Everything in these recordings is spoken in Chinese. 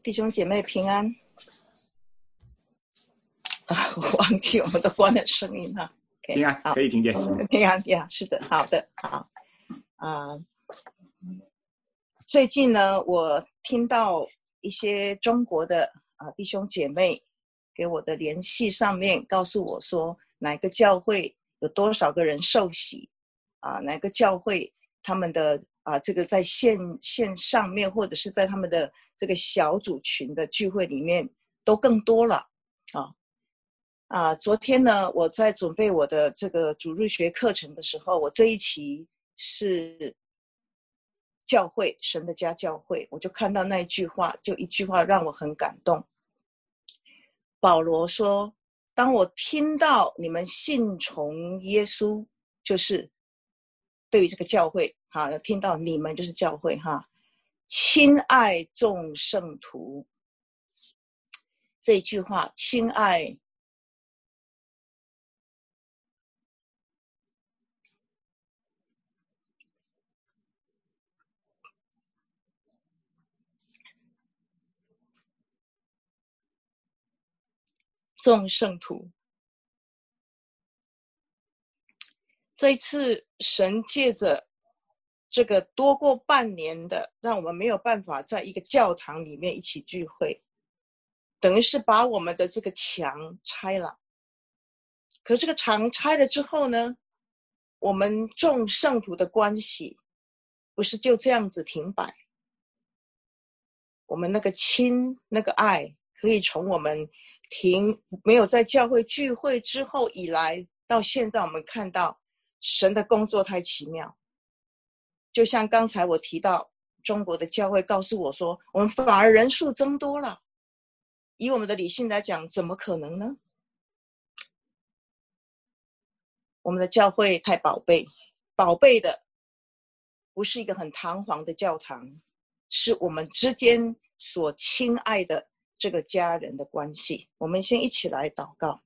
弟兄姐妹平安我忘记我们都关了声音哈。 平安，可以听见。 平安呀，是的，好的，好最近呢，我听到一些中国的弟兄姐妹给我的联系上面告诉我说，哪个教会有多少个人受洗哪个教会他们的这个在线上面或者是在他们的这个小组群的聚会里面都更多了昨天呢，我在准备我的这个主日学课程的时候，我这一期是教会，神的家教会，我就看到那一句话，就一句话让我很感动。保罗说，当我听到你们信从耶稣，就是对于这个教会听到你们就是教会亲爱众圣徒，这一句话亲爱众圣徒，这一次神借着这个多过半年的让我们没有办法在一个教堂里面一起聚会，等于是把我们的这个墙拆了。可是这个墙拆了之后呢，我们众圣徒的关系不是就这样子停摆，我们那个亲那个爱可以从我们没有在教会聚会之后以来到现在，我们看到神的工作太奇妙。就像刚才我提到中国的教会告诉我说，我们反而人数增多了，以我们的理性来讲，怎么可能呢？我们的教会太宝贝，宝贝的不是一个很堂皇的教堂，是我们之间所亲爱的这个家人的关系。我们先一起来祷告。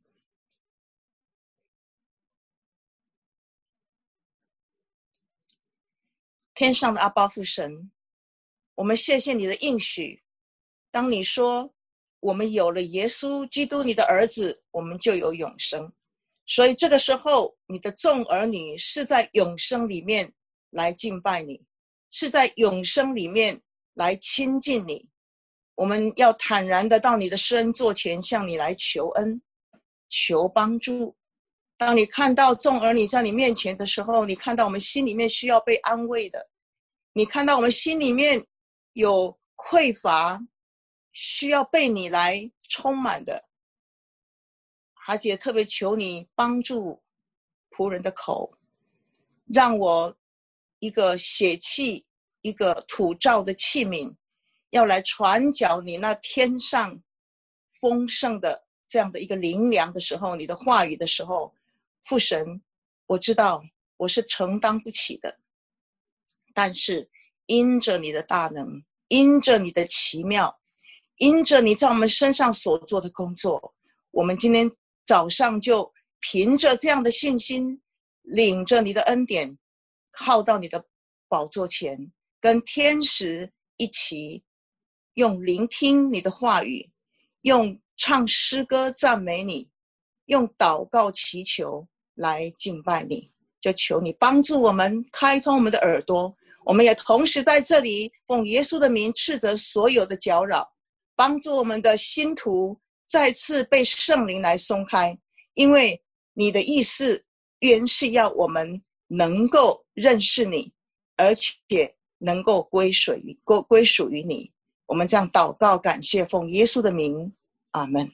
天上的阿爸父神，我们谢谢你的应许，当你说我们有了耶稣基督你的儿子，我们就有永生。所以这个时候你的众儿女是在永生里面来敬拜你，是在永生里面来亲近你。我们要坦然的到你的施恩座前向你来求恩求帮助。当你看到众儿女在你面前的时候，你看到我们心里面需要被安慰的，你看到我们心里面有匮乏需要被你来充满的，孩子也特别求你帮助仆人的口，让我一个血气一个土造的器皿，要来传讲你那天上丰盛的这样的一个灵粮的时候，你的话语的时候，父神，我知道我是承担不起的，但是因着你的大能，因着你的奇妙，因着你在我们身上所做的工作，我们今天早上就凭着这样的信心，领着你的恩典，靠到你的宝座前，跟天使一起用聆听你的话语，用唱诗歌赞美你，用祷告祈求来敬拜你。就求你帮助我们，开通我们的耳朵，我们也同时在这里奉耶稣的名斥责所有的搅扰，帮助我们的心途再次被圣灵来松开，因为你的意思原是要我们能够认识你，而且能够归属于你。我们这样祷告感谢，奉耶稣的名，阿们。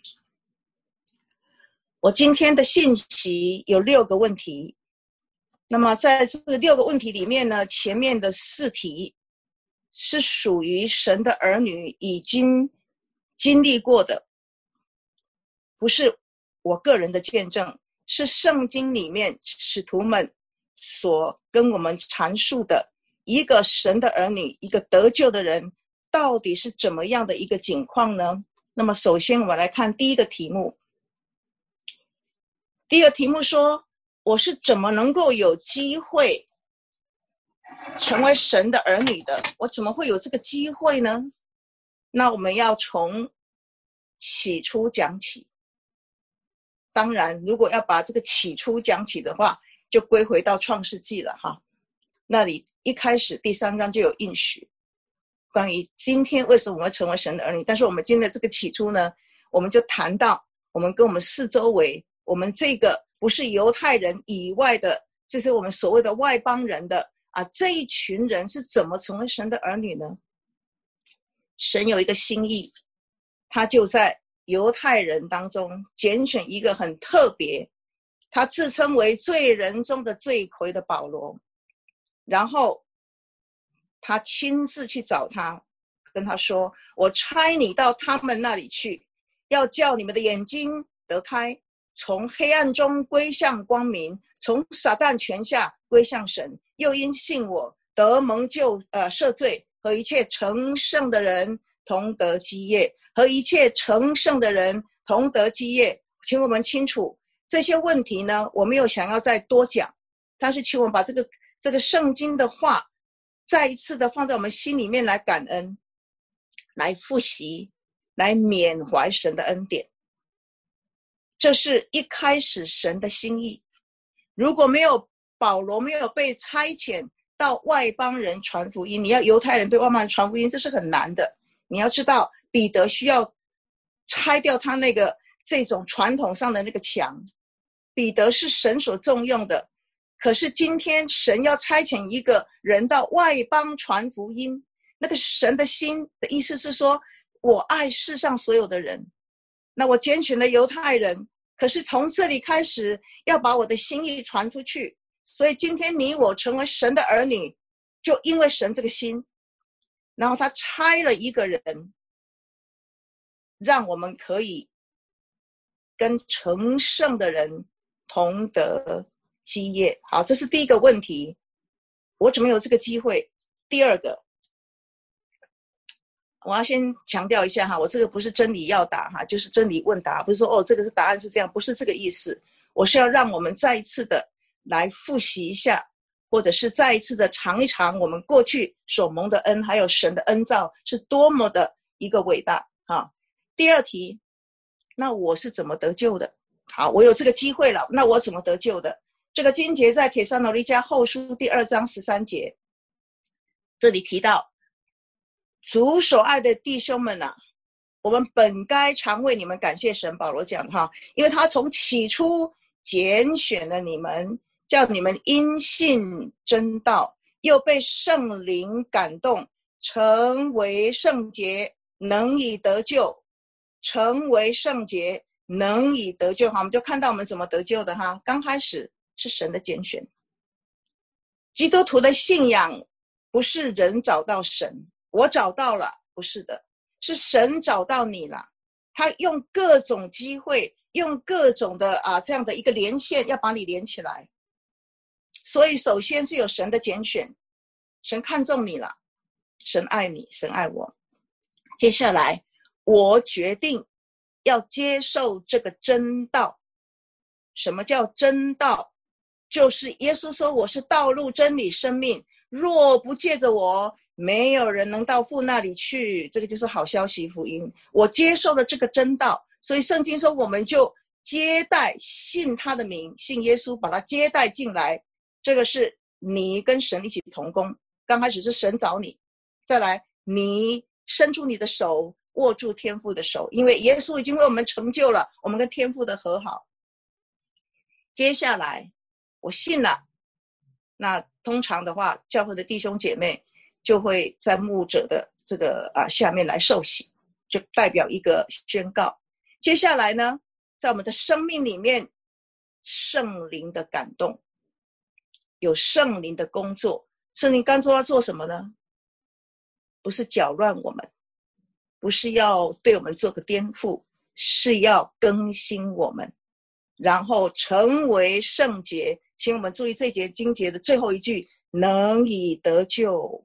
我今天的信息有6个问题，那么在这6个问题里面呢，前面的4题是属于神的儿女已经经历过的，不是我个人的见证，是圣经里面使徒们所跟我们阐述的一个神的儿女，一个得救的人到底是怎么样的一个景况呢？那么首先我们来看第一个题目。第一个题目说，我是怎么能够有机会成为神的儿女的？我怎么会有这个机会呢？ 那我们要从起初讲起。当然，如果要把这个起初讲起的话，就归回到创世纪了哈。那里一开始第3章就有应许，关于今天为什么我们成为神的儿女。但是我们今天的这个起初呢，我们就谈到我们跟我们四周围，我们这个不是犹太人以外的，这是我们所谓的外邦人的这一群人是怎么成为神的儿女呢？神有一个心意，他就在犹太人当中拣选一个很特别，他自称为罪人中的罪魁的保罗，然后他亲自去找他，跟他说，我差你到他们那里去，要叫你们的眼睛得开，从黑暗中归向光明，从撒旦权下归向神，又因信我得蒙救赦罪，和一切成圣的人同得基业，和一切成圣的人同得基业。请我们清楚这些问题呢，我没有想要再多讲，但是请我们把这个圣经的话再一次的放在我们心里面来感恩，来复习，来缅怀神的恩典。这是一开始神的心意。如果没有保罗没有被差遣到外邦人传福音，你要犹太人对外邦人传福音，这是很难的。你要知道彼得需要拆掉他这种传统上的那个墙，彼得是神所重用的，可是今天神要差遣一个人到外邦传福音，那个神的心的意思是说，我爱世上所有的人，那我拣选了犹太人，可是从这里开始要把我的心意传出去，所以今天你我成为神的儿女，就因为神这个心，然后他差了一个人，让我们可以跟成圣的人同得基业。好，这是第一个问题，我怎么有这个机会？第二个，我要先强调一下哈，我这个不是真理要答哈，就是真理问答，不是说这个是答案是这样，不是这个意思。我是要让我们再一次的来复习一下，或者是再一次的尝一尝我们过去所蒙的恩，还有神的恩召是多么的一个伟大哈。第二题，那我是怎么得救的？好，我有这个机会了，那我怎么得救的？这个经节在帖撒罗尼迦后书第2章13节，这里提到，主所爱的弟兄们啊，我们本该常为你们感谢神，保罗讲哈，因为他从起初拣选了你们，叫你们因信真道，又被圣灵感动，成为圣洁，能以得救。成为圣洁，能以得救。好，我们就看到我们怎么得救的哈。刚开始是神的拣选，基督徒的信仰不是人找到神，我找到了，不是的，是神找到你了。他用各种机会，用各种的这样的一个连线，要把你连起来。所以首先是有神的拣选，神看中你了，神爱你，神爱我。接下来我决定要接受这个真道。什么叫真道？就是耶稣说，我是道路真理生命，若不借着我，没有人能到父那里去。这个就是好消息福音，我接受了这个真道，所以圣经说我们就接待，信他的名，信耶稣，把他接待进来。这个是你跟神一起同工，刚开始是神找你，再来你伸出你的手，握住天父的手，因为耶稣已经为我们成就了我们跟天父的和好。接下来我信了，那通常的话，教会的弟兄姐妹就会在牧者的这个下面来受洗，就代表一个宣告。接下来呢，在我们的生命里面，圣灵的感动，有圣灵的工作。圣灵工作要做什么呢？不是搅乱我们，不是要对我们做个颠覆，是要更新我们，然后成为圣洁。请我们注意这节经节的最后一句，能以得救。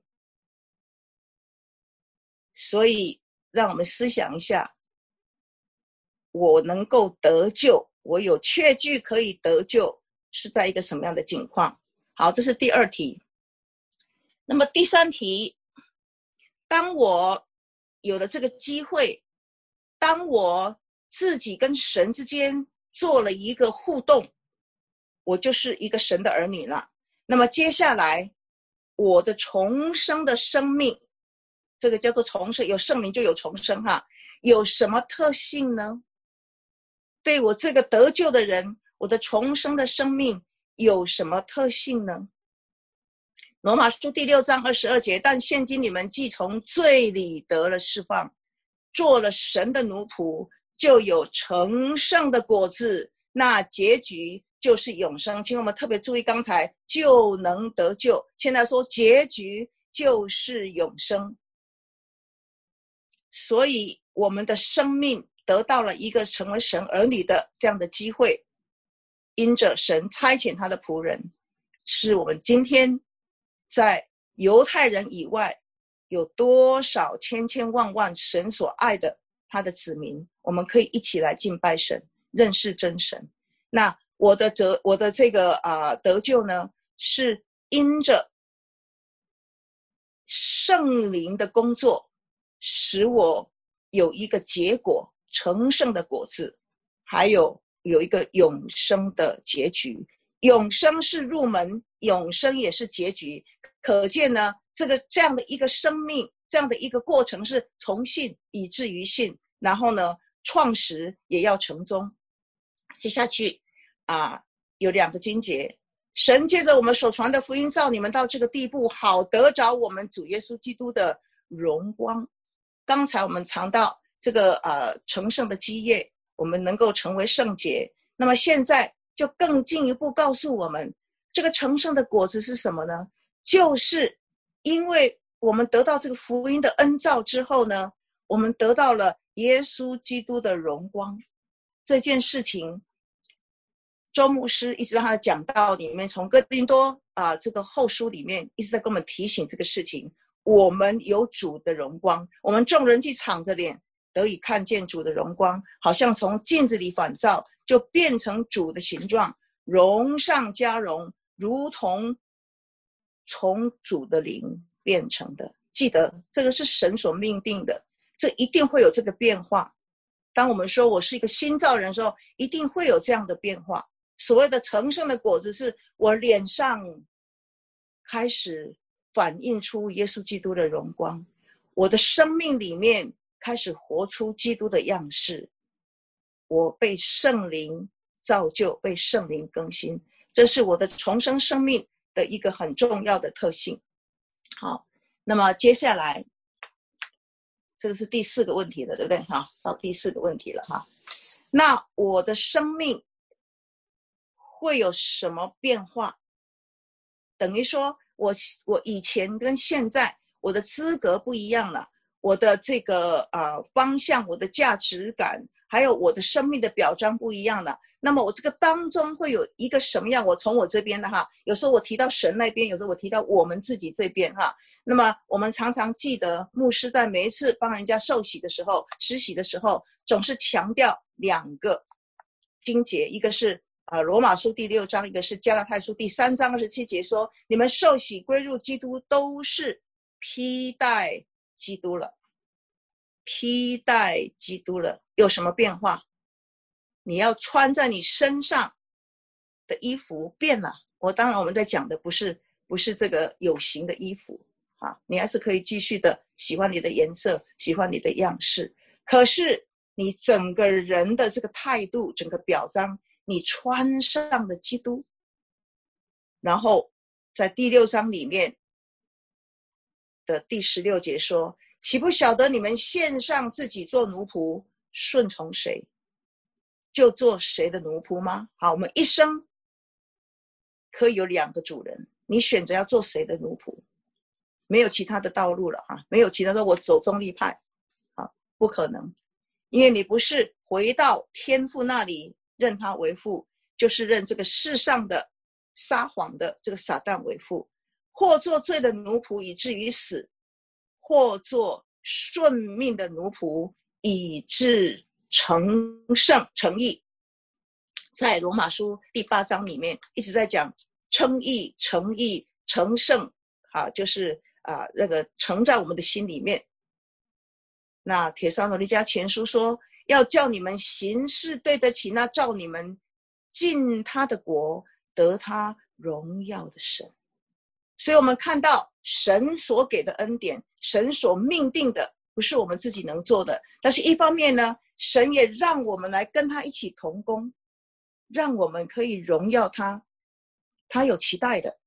所以让我们思想一下，我能够得救，我有确据可以得救，是在一个什么样的境况？好，这是第二题。那么第三题，当我有了这个机会，当我自己跟神之间做了一个互动，我就是一个神的儿女了。那么接下来我的重生的生命，这个叫做重生，有圣灵就有重生哈，有什么特性呢？对我这个得救的人，我的重生的生命有什么特性呢？罗马书第6章22节，但现今你们既从罪里得了释放，做了神的奴仆，就有成圣的果子，那结局就是永生。请我们特别注意，刚才就能得救，现在说结局就是永生。所以我们的生命得到了一个成为神儿女的这样的机会，因着神差遣他的仆人，是我们今天在犹太人以外有多少千千万万神所爱的他的子民，我们可以一起来敬拜神，认识真神。那我的这个得救呢，是因着圣灵的工作，使我有一个结果，成圣的果子，还有一个永生的结局。永生是入门，永生也是结局。可见呢，这样的一个生命，这样的一个过程是从信以至于信，然后呢，创始也要成终。接下去有2个经节，神借着我们所传的福音召你们到这个地步，好得着我们主耶稣基督的荣光。刚才我们尝到这个成圣的基业，我们能够成为圣洁。那么现在就更进一步告诉我们，这个成圣的果子是什么呢？就是因为我们得到这个福音的恩召之后呢，我们得到了耶稣基督的荣光。这件事情周牧师一直在他的讲道里面，从哥林多这个后书里面一直在跟我们提醒这个事情。我们有主的荣光，我们众人既敞着脸得以看见主的荣光，好像从镜子里反照，就变成主的形状，荣上加荣，如同从主的灵变成的。记得这个是神所命定的，这一定会有这个变化。当我们说我是一个新造人的时候，一定会有这样的变化。所谓的成圣的果子，是我脸上开始反映出耶稣基督的荣光，我的生命里面开始活出基督的样式，我被圣灵造就，被圣灵更新，这是我的重生生命的一个很重要的特性。好，那么接下来这个是第4个问题了，对不对？到第4个问题了哈。那我的生命会有什么变化？等于说我以前跟现在我的资格不一样了，我的这个方向，我的价值感，还有我的生命的表彰不一样了。那么我这个当中会有一个什么样？我从我这边的哈，有时候我提到神那边，有时候我提到我们自己这边哈。那么我们常常记得牧师在每一次帮人家受洗的时候、施洗的时候，总是强调2个经节，一个是罗马书第6章，一个是加拉太书第3章27节，说你们受洗归入基督，都是披戴基督了。披戴基督了，有什么变化？你要穿在你身上的衣服变了。当然我们在讲的不是这个有形的衣服你还是可以继续的喜欢你的颜色，喜欢你的样式，可是你整个人的这个态度，整个表彰，你穿上了基督。然后在第6章里面的第16节说，岂不晓得你们献上自己做奴仆，顺从谁，就做谁的奴仆吗？好，我们一生可以有2个主人，你选择要做谁的奴仆，没有其他的道路了没有其他的我走中立派不可能，因为你不是回到天父那里认他为父，就是认这个世上的撒谎的这个撒旦为父，或做罪的奴仆以至于死，或做顺命的奴仆以致成圣成义。在罗马书第8章里面一直在讲称义、成义、成圣就是那个成在我们的心里面。 那帖撒罗尼迦前书说，要叫你们行事对得起那召你们进他的国得他荣耀的神。所以我们看到神所给的恩典，神所命定的不是我们自己能做的，但是一方面呢，神也让我们来跟他一起同工，让我们可以荣耀他，他有期待的。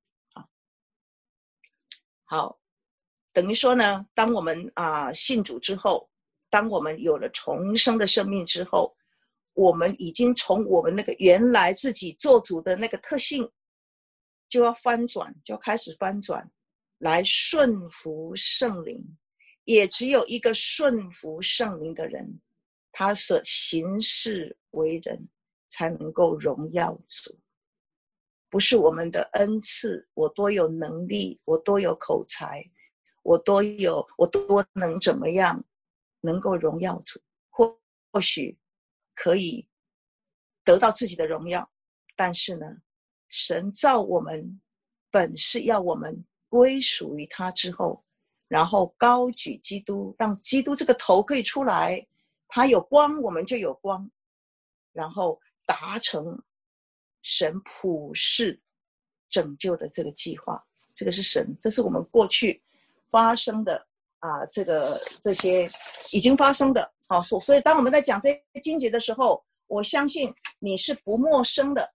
好，等于说呢，当我们信主之后，当我们有了重生的生命之后，我们已经从我们那个原来自己做主的那个特性，就要翻转，就要开始翻转，来顺服圣灵。也只有一个顺服圣灵的人，他所行事为人才能够荣耀主。不是我们的恩赐，我多有能力，我多有口才，我多能怎么样能够荣耀主，或许可以得到自己的荣耀，但是呢，神造我们本是要我们归属于他之后，然后高举基督，让基督这个头可以出来，他有光我们就有光，然后达成神普世拯救的这个计划。这个是神，这是我们过去发生的这些已经发生的。所以当我们在讲这些经节的时候，我相信你是不陌生的。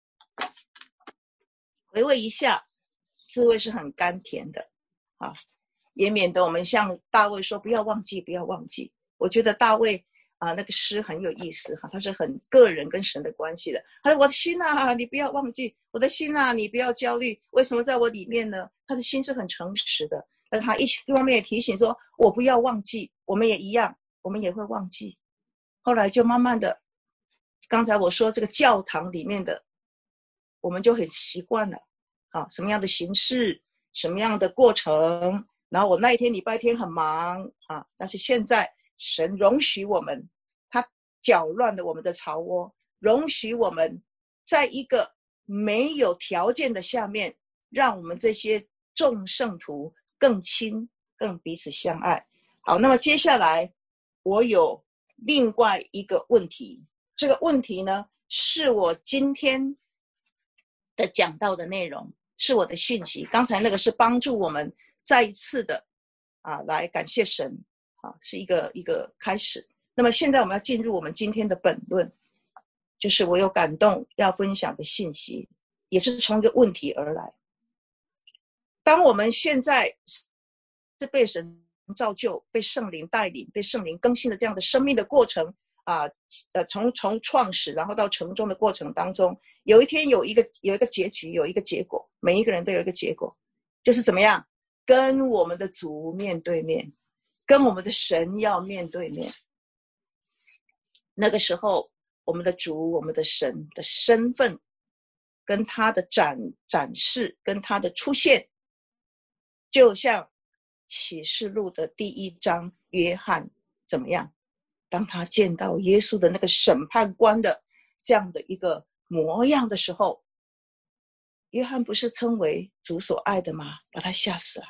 回味一下，滋味是很甘甜的也免得我们像大卫说不要忘记，不要忘记。我觉得大卫那个诗很有意思他是很个人跟神的关系的。他说我的心你不要忘记，我的心你不要焦虑，为什么在我里面呢？他的心是很诚实的，但他一方面也提醒说我不要忘记，我们也一样，我们也会忘记。后来就慢慢的，刚才我说这个教堂里面的，我们就很习惯了什么样的形式，什么样的过程。然后我那一天礼拜天很忙但是现在神容许我们，他搅乱了我们的巢窝，容许我们在一个没有条件的下面，让我们这些众圣徒更亲，更彼此相爱。好，那么接下来我有另外一个问题，这个问题呢是我今天的讲到的内容，是我的讯息。刚才那个是帮助我们再一次的来感谢神是一个开始。那么现在我们要进入我们今天的本论，就是我有感动要分享的信息，也是从一个问题而来。当我们现在是被神造就，被圣灵带领，被圣灵更新的这样的生命的过程从创始然后到成终的过程当中，有一天有一个结局，有一个结果，每一个人都有一个结果，就是怎么样跟我们的主面对面，跟我们的神要面对面。那个时候我们的主，我们的神的身份跟他的展示，跟他的出现，就像启示录的第1章约翰怎么样，当他见到耶稣的那个审判官的这样的一个模样的时候，约翰不是称为主所爱的吗？把他吓死了。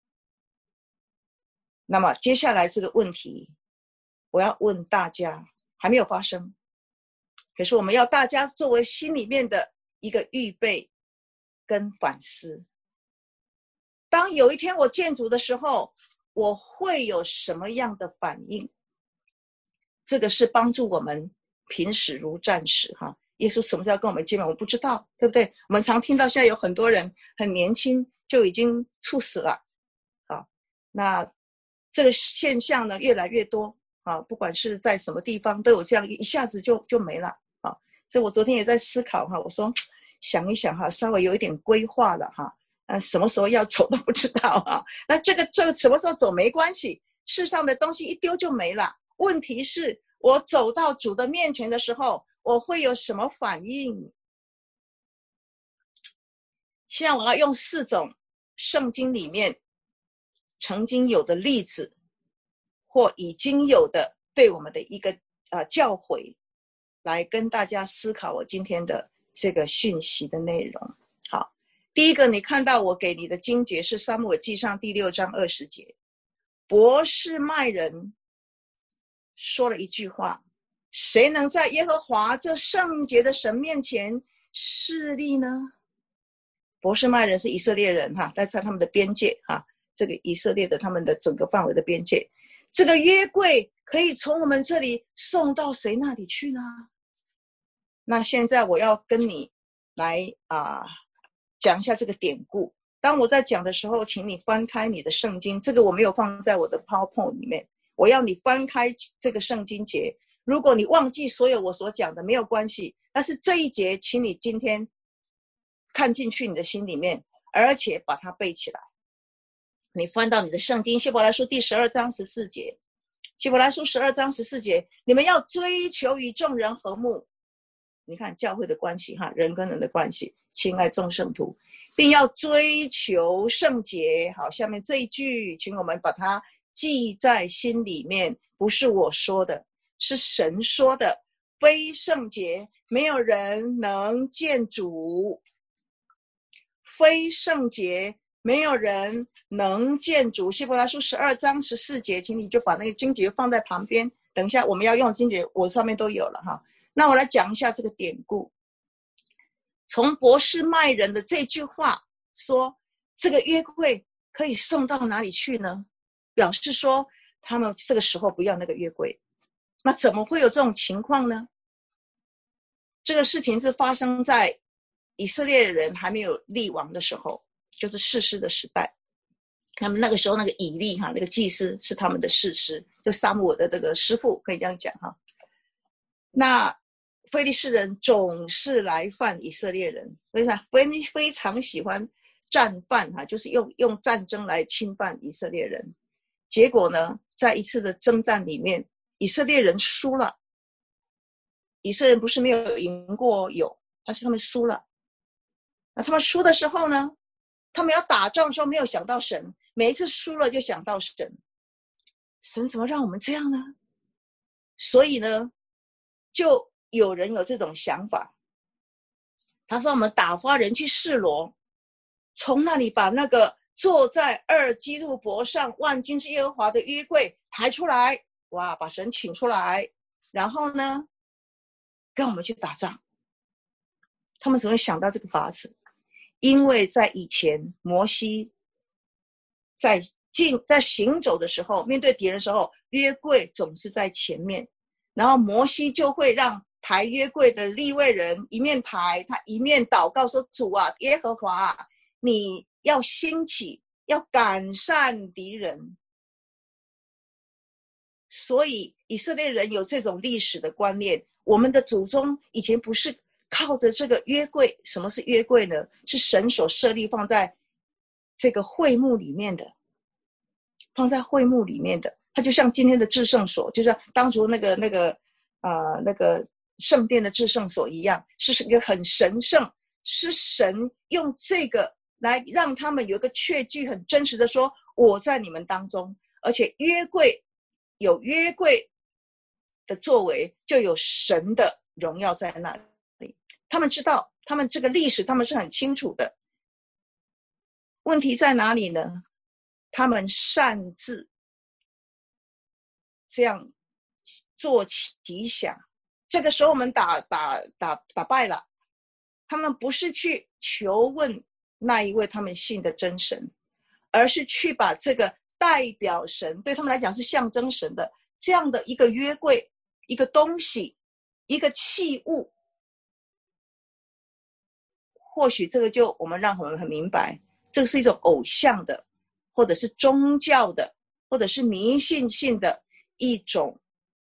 那么接下来这个问题我要问大家，还没有发生，可是我们要大家作为心里面的一个预备跟反思。当有一天我见主的时候，我会有什么样的反应？这个是帮助我们平时如战士耶稣什么时候要跟我们见面我不知道，对不对？我们常听到现在有很多人很年轻就已经猝死了那这个现象呢越来越多不管是在什么地方都有这样一下子就没了所以我昨天也在思考我说想一想稍微有一点规划了什么时候要走都不知道那这个什么时候走没关系，世上的东西一丢就没了，问题是我走到主的面前的时候我会有什么反应。现在我要用4种圣经里面曾经有的例子或已经有的对我们的一个教诲，来跟大家思考我今天的这个讯息的内容。好，第一个你看到我给你的经节是撒母耳记上第6章20节，伯示麦人说了一句话：谁能在耶和华这圣洁的神面前势立呢？伯示麦人是以色列人哈，但是在他们的边界哈，这个以色列的他们的整个范围的边界，这个约柜可以从我们这里送到谁那里去呢？那现在我要跟你来讲一下这个典故。当我在讲的时候，请你翻开你的圣经，这个我没有放在我的 PowerPoint 里面，我要你翻开这个圣经节。如果你忘记所有我所讲的没有关系，但是这一节请你今天看进去你的心里面，而且把它背起来。你翻到你的圣经希伯来书第12章14节，希伯来书12章14节，你们要追求与众人和睦。你看教会的关系哈，人跟人的关系，亲爱众圣徒，并要追求圣洁。好，下面这一句请我们把它记在心里面，不是我说的，是神说的，非圣洁没有人能见主，非圣洁没有人能见主。希伯来书12章14节，请你就把那个经节放在旁边，等一下我们要用的经节我上面都有了哈。那我来讲一下这个典故。从伯示麦人的这句话说，这个约柜可以送到哪里去呢？表示说他们这个时候不要那个约柜。那怎么会有这种情况呢？这个事情是发生在以色列人还没有立王的时候，就是士师的时代。他们那个时候那个以利那个祭司是他们的士师，就撒母耳的这个师父，可以这样讲哈。那非利士人总是来犯以色列人，非常喜欢战犯就是用战争来侵犯以色列人。结果呢，在一次的征战里面，以色列人输了。以色列人不是没有赢过，有，但是他们输了。那他们输的时候呢，他们要打仗的时候没有想到神，每一次输了就想到神，神怎么让我们这样呢？所以呢，就有人有这种想法，他说我们打发人去示罗，从那里把那个坐在二基路伯上万军之耶和华的约柜抬出来，哇，把神请出来，然后呢跟我们去打仗。他们怎么会想到这个法子？因为在以前摩西在行走的时候，面对敌人的时候，约柜总是在前面，然后摩西就会让抬约柜的利未人一面抬，他一面祷告说，主啊，耶和华啊，你要兴起，要赶散敌人。所以以色列人有这种历史的观念，我们的祖宗以前不是靠着这个约柜。什么是约柜呢？是神所设立放在这个会幕里面的，放在会幕里面的，它就像今天的至圣所，就像当初那个圣殿的至圣所一样，是一个很神圣，是神用这个来让他们有一个确据，很真实的说，我在你们当中。而且约柜有约柜的作为，就有神的荣耀在那里。他们知道，他们这个历史他们是很清楚的。问题在哪里呢？他们擅自这样做奇想。这个时候我们打败了，他们不是去求问那一位他们信的真神，而是去把这个代表神，对他们来讲是象征神的这样的一个约柜，一个东西，一个器物。或许这个就我们让我们很明白，这是一种偶像的，或者是宗教的，或者是迷信性的一种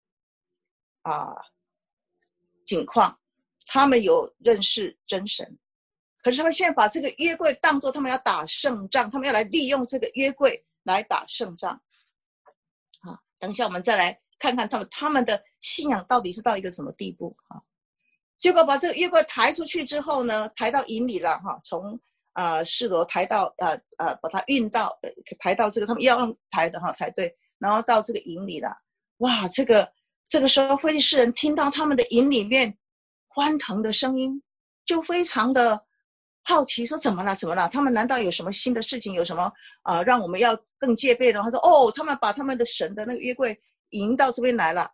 情况。他们有认识真神，可是他们现在把这个约柜当作他们要打胜仗，他们要来利用这个约柜来打胜仗。等一下我们再来看看他们的信仰到底是到一个什么地步。结果把这个约柜抬出去之后呢，抬到营里了，从示罗抬到把它运到抬到这个他们要用抬的才对，然后到这个营里了。哇，这个时候非利士人听到他们的营里面欢腾的声音，就非常的好奇，说怎么了？他们难道有什么新的事情？有什么让我们要更戒备的？他说他们把他们的神的那个约柜迎到这边来了。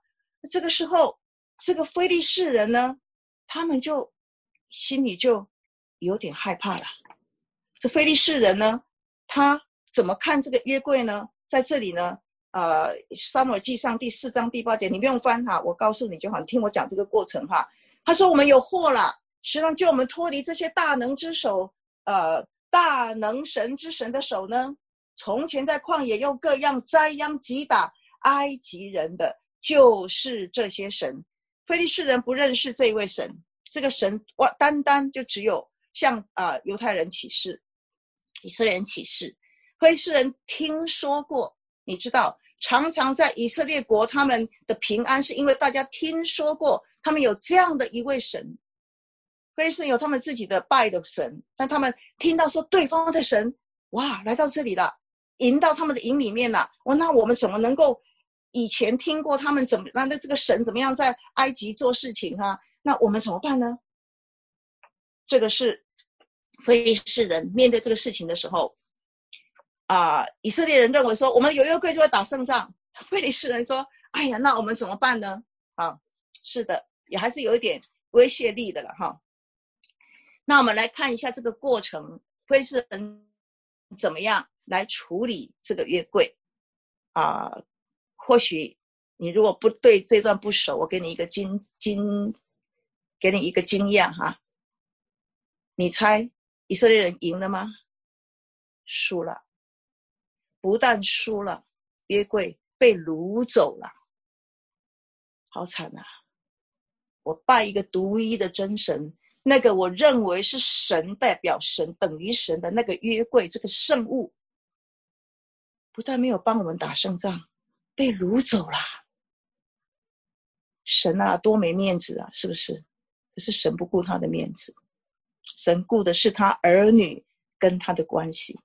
这个时候，这个非利士人呢，他们就心里就有点害怕了。这非利士人呢，他怎么看这个约柜呢？在这里呢，撒母耳记上第4章第8节，你不用翻哈，我告诉你就好，你听我讲这个过程哈。他说我们有祸了，谁能救我们脱离这些大能之手，大能神之神的手呢？从前在旷野用各样灾殃击打埃及人的，就是这些神。非利士人不认识这一位神，这个神单单就只有向犹太人起誓，以色列人起誓。非利士人听说过，你知道，常常在以色列国他们的平安是因为大家听说过他们有这样的一位神。非利士人有他们自己的拜的神，但他们听到说对方的神哇来到这里了，引到他们的营里面了，那我们怎么能够以前听过他们怎么那这个神怎么样在埃及做事情啊？那我们怎么办呢？这个是非利士人面对这个事情的时候以色列人认为说我们有约柜就会打胜仗，非利士人说哎呀，那我们怎么办呢？是的，也还是有一点威胁力的了哈。那我们来看一下这个过程，非利士人怎么样来处理这个约柜或许你如果不对这段不熟，我给你一个给你一个经验哈。你猜以色列人赢了吗？输了，不但输了，约柜被掳走了，好惨啊！我拜一个独一的真神，那个我认为是神，代表神，等于神的那个约柜，这个圣物，不但没有帮我们打胜仗，被掳走了。神多没面子啊，是不是？可是神不顾他的面子，神顾的是他儿女跟他的关系。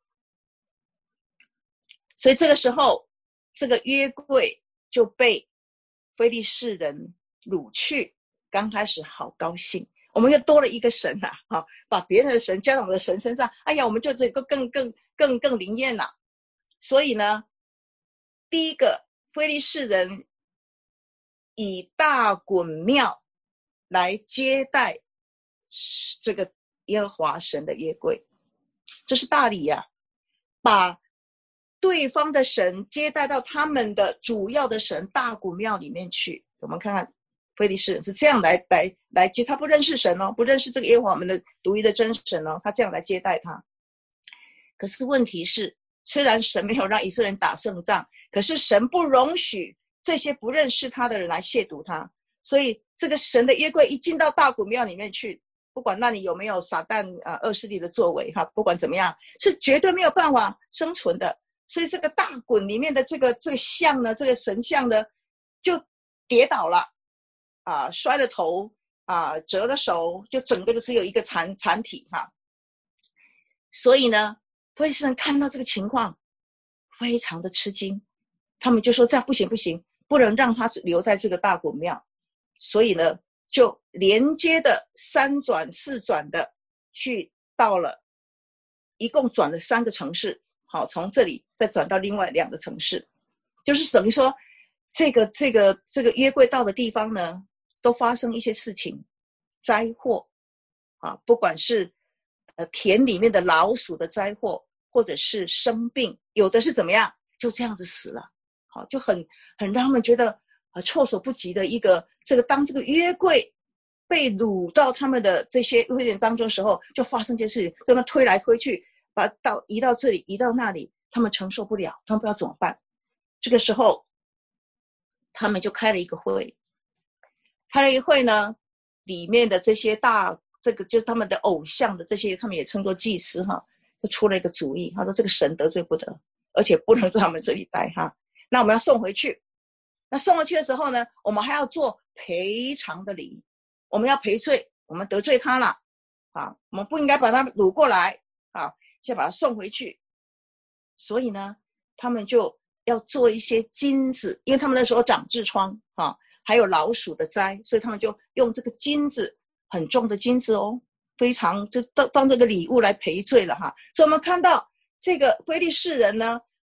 所以这个时候，这个约柜就被非利士人掳去。刚开始好高兴，我们又多了一个神把别人的神加到我们的神身上，哎呀，我们就这个更灵验了。所以呢，第一个非利士人以大衮庙来接待这个耶和华神的约柜，这是大礼啊，把对方的神接待到他们的主要的神大衮庙里面去。我们看看非利士人是这样来接，他不认识神不认识这个耶和华我们的独一的真神他这样来接待他。可是问题是，虽然神没有让以色列人打胜仗，可是神不容许这些不认识他的人来亵渎他，所以这个神的约柜一进到大衮庙里面去，不管那里有没有撒旦恶势力的作为不管怎么样，是绝对没有办法生存的。所以这个大衮里面的这个像呢，这个神像呢，就跌倒了摔了头折了手，就整个只有一个残体所以呢，非利士人看到这个情况非常的吃惊，他们就说这样不行，不能让他留在这个大衮庙。所以呢，就连接的3转4转的去到了，一共转了3个城市，从这里再转到另外2个城市，就是等于说这个约柜到的地方呢，都发生一些事情，灾祸不管是田里面的老鼠的灾祸，或者是生病，有的是怎么样就这样子死了，就很让他们觉得措手不及的一个当这个约柜被掳到他们的这些会员当中的时候，就发生这件事情，他们推来推去，把移到这里移到那里，他们承受不了，他们不知道怎么办。这个时候他们就开了一个会呢，里面的这些就是他们的偶像的这些，他们也称作祭司就出了一个主意，他说这个神得罪不得，而且不能在他们这里待那我们要送回去。那送回去的时候呢，我们还要做赔偿的礼，我们要赔罪，我们得罪他了我们不应该把他掳过来先把他送回去。所以呢，他们就要做一些金子，因为他们那时候长痔疮还有老鼠的灾，所以他们就用这个金子，很重的金子非常就当这个礼物来赔罪了所以我们看到这个非利士人呢，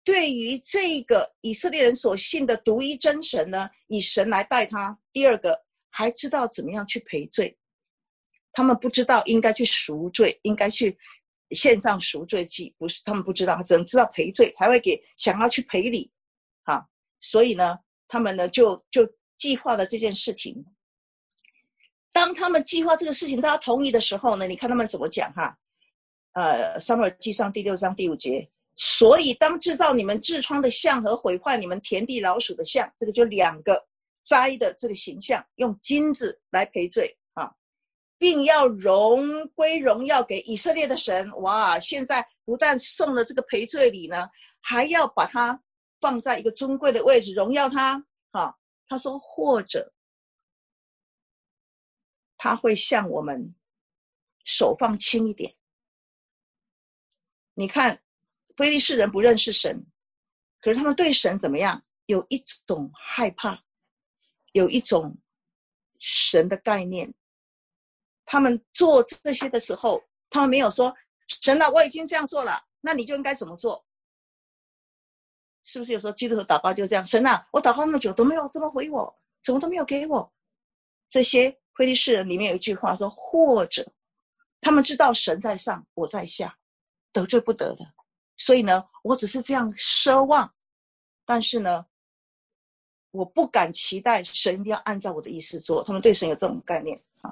对于这个以色列人所信的独一真神呢，以神来待他。第二个，还知道怎么样去赔罪。他们不知道应该去赎罪，应该去献上赎罪祭，不是他们不知道，只能知道赔罪，还会给想要去赔礼啊。所以呢，他们呢就计划了这件事情。当他们计划这个事情，大家同意的时候呢，你看他们怎么讲哈？撒母耳记上第6章第5节，所以当制造你们痔疮的像和毁坏你们田地老鼠的像，这个就2个灾的这个形象，用金子来赔罪啊，并要归荣耀给以色列的神。哇，现在不但送了这个赔罪礼呢，还要把它放在一个尊贵的位置，荣耀他啊。他说，或者他会向我们手放轻一点。你看非利士人不认识神，可是他们对神怎么样？有一种害怕，有一种神的概念。他们做这些的时候，他们没有说，神啊，我已经这样做了，那你就应该怎么做？是不是有时候基督徒祷告就这样，神啊，我祷告那么久都没有这么回我，什么都没有给我。这些非利士人里面有一句话说，或者他们知道神在上，我在下，得罪不得的，所以呢，我只是这样奢望，但是呢，我不敢期待神一定要按照我的意思做。他们对神有这种概念啊。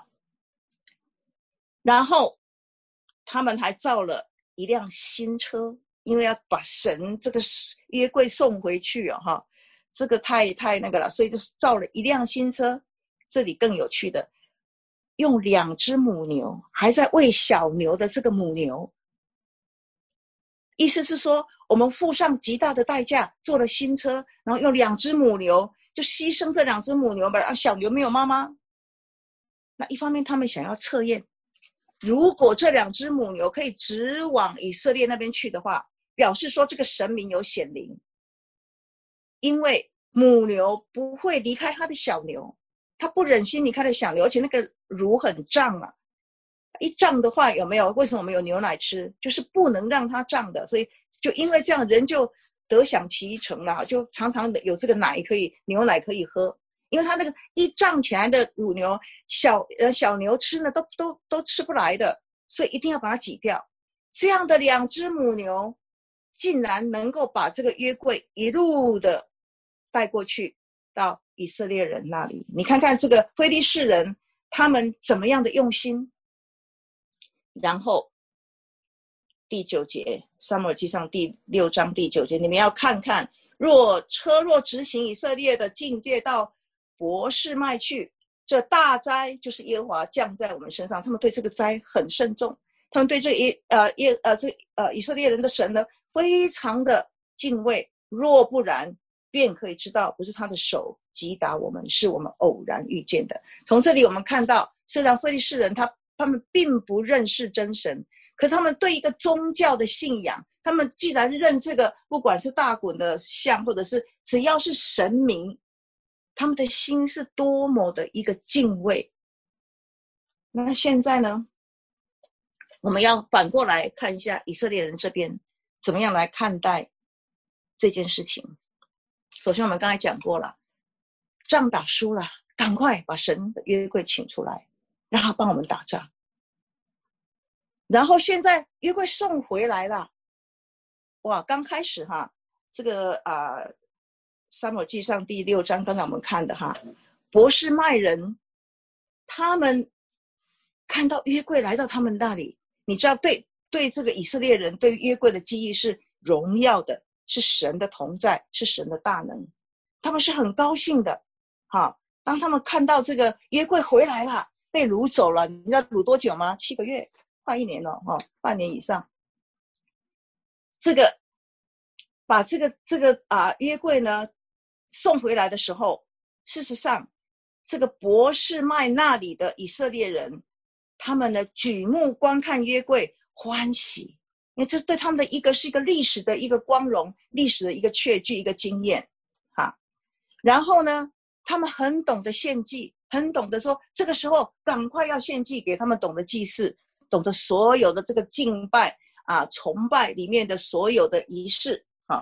然后他们还造了一辆新车，因为要把神这个约柜送回去哈，这个太那个了，所以就造了一辆新车。这里更有趣的，用2只母牛，还在喂小牛的这个母牛，意思是说，我们付上极大的代价做了新车，然后用2只母牛，就牺牲这2只母牛吧。小牛没有妈妈，那一方面他们想要测验，如果这2只母牛可以直往以色列那边去的话，表示说这个神明有显灵，因为母牛不会离开他的小牛，他不忍心离开的小牛，而且那个乳很胀啊，一胀的话有没有？为什么我们有牛奶吃？就是不能让它胀的，所以就因为这样，人就得享其成了，就常常有这个奶可以，牛奶可以喝。因为它那个一胀起来的乳牛，小牛吃呢都吃不来的，所以一定要把它挤掉。这样的2只母牛，竟然能够把这个约柜一路的带过去到以色列人那里。你看看这个非利士人，他们怎么样的用心。然后第9节，撒母耳记上第6章第9节，你们要看看，若直行以色列的境界到伯示麦去，这大灾就是耶和华降在我们身上。他们对这个灾很慎重，他们对以色列人的神呢非常的敬畏。若不然，便可以知道不是他的手击打我们，是我们偶然遇见的。从这里我们看到，虽然非利士人他们并不认识真神，可他们对一个宗教的信仰，他们既然认这个不管是大衮的像，或者是只要是神明，他们的心是多么的一个敬畏。那现在呢，我们要反过来看一下以色列人这边怎么样来看待这件事情。首先我们刚才讲过了，仗打输了，赶快把神的约柜请出来，让他帮我们打仗。然后现在约柜送回来了，哇，刚开始哈，这个撒母耳记上第6章，刚才我们看的哈，伯示麦人他们看到约柜来到他们那里，你知道对这个以色列人对约柜的记忆是荣耀的，是神的同在，是神的大能，他们是很高兴的。好，当他们看到这个约柜回来了，被掳走了，你知道掳多久吗？7个月，快1年了半年以上。这个把这个约柜呢送回来的时候，事实上这个伯示麦那里的以色列人，他们呢举目观看约柜，欢喜，因为这对他们的是一个历史的一个光荣，历史的一个确据，一个经验哈。然后呢，他们很懂得献祭，很懂得说这个时候赶快要献祭给他们懂得祭祀，懂得所有的这个敬拜崇拜里面的所有的仪式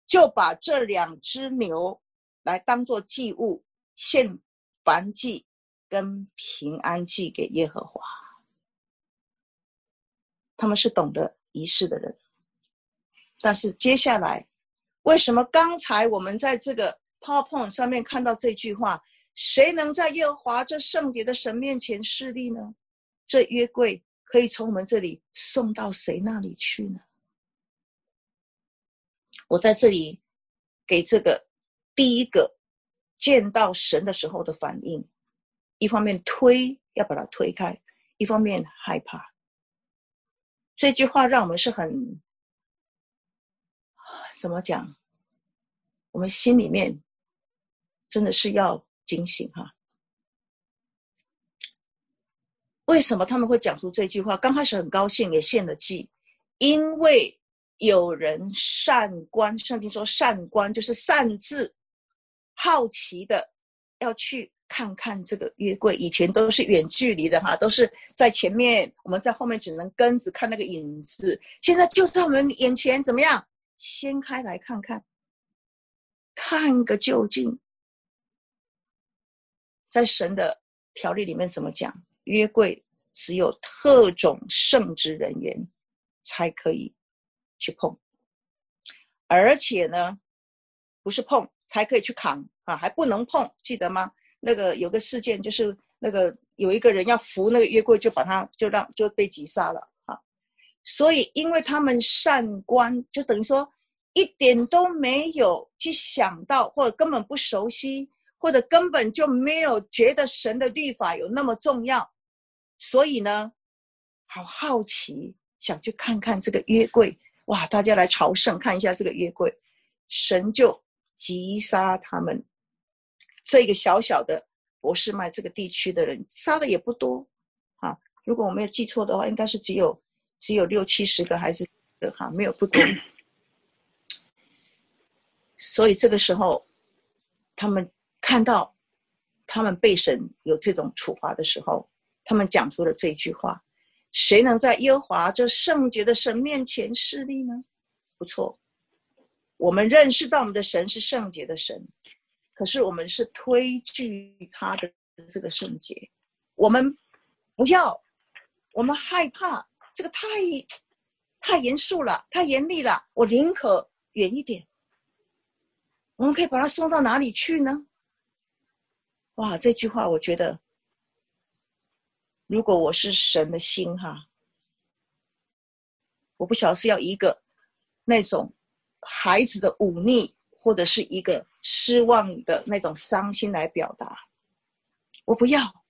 就把这2只牛来当作祭物，献燔祭跟平安祭给耶和华。他们是懂得仪式的人。但是接下来，为什么刚才我们在这个 PowerPoint 上面看到这句话，谁能在耶和华这圣洁的神面前侍立呢？这约柜可以从我们这里送到谁那里去呢？我在这里给这个第一个见到神的时候的反应，一方面要把它推开，一方面害怕。这句话让我们是很怎么讲，我们心里面真的是要警醒哈。为什么他们会讲出这句话？刚开始很高兴，也献了祭，因为有人善观，圣经说善观就是擅自好奇的要去看看这个约柜。以前都是远距离的哈，都是在前面，我们在后面只能跟着看那个影子。现在就在我们眼前，怎么样？掀开来看看，看个究竟。在神的条例里面怎么讲？约柜只有特种圣职人员才可以去碰，而且呢，不是碰才可以去扛啊，还不能碰，记得吗？那个有个事件，就是那个有一个人要扶那个约柜，就被击杀了啊。所以因为他们善观，就等于说一点都没有去想到，或者根本不熟悉，或者根本就没有觉得神的律法有那么重要，所以呢好好奇，想去看看这个约柜。哇，大家来朝圣看一下这个约柜，神就击杀他们这个小小的伯示麦这个地区的人，杀的也不多啊。如果我没有记错的话，应该是只有60-70个还是哈，没有不多。所以这个时候他们看到他们被神有这种处罚的时候，他们讲出了这句话：谁能在耶和华这圣洁的神面前侍立呢？不错，我们认识到我们的神是圣洁的神，可是我们是推拒他的这个圣洁，我们不要，我们害怕这个太严肃了，太严厉了，我宁可远一点。我们可以把它送到哪里去呢？哇，这句话我觉得，如果我是神的心哈，我不晓得是要一个那种孩子的忤逆，或者是一个失望的那种伤心来表达。我不要。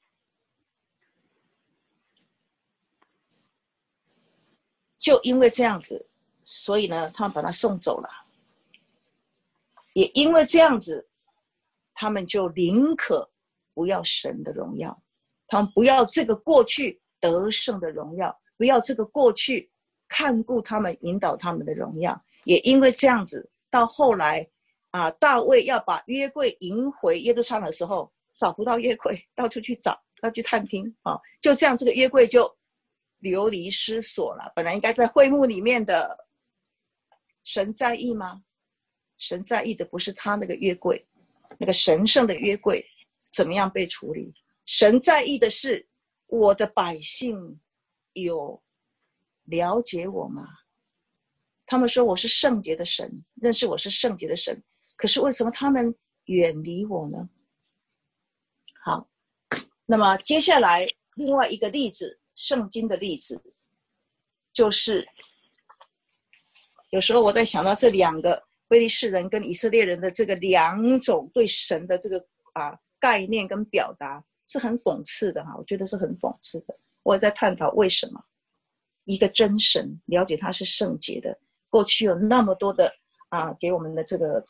就因为这样子，所以呢，他们把他送走了。也因为这样子，他们就宁可不要神的荣耀，他们不要这个过去得胜的荣耀，不要这个过去看顾他们引导他们的荣耀。也因为这样子，到后来大卫要把约柜迎回耶路撒冷的时候，找不到约柜，到处去找，要去探听就这样这个约柜就流离失所了。本来应该在会幕里面的，神在意吗？神在意的不是他那个约柜，那个神圣的约柜怎么样被处理。神在意的是我的百姓有了解我吗？他们说我是圣洁的神，认识我是圣洁的神，可是为什么他们远离我呢？好，那么接下来另外一个例子，圣经的例子，就是有时候我在想到这两个非利士人跟以色列人的这个两种对神的这个概念跟表达，是很讽刺的我觉得是很讽刺的。我也在探讨为什么一个真神，了解他是圣洁的，过去有那么多的给我们的这个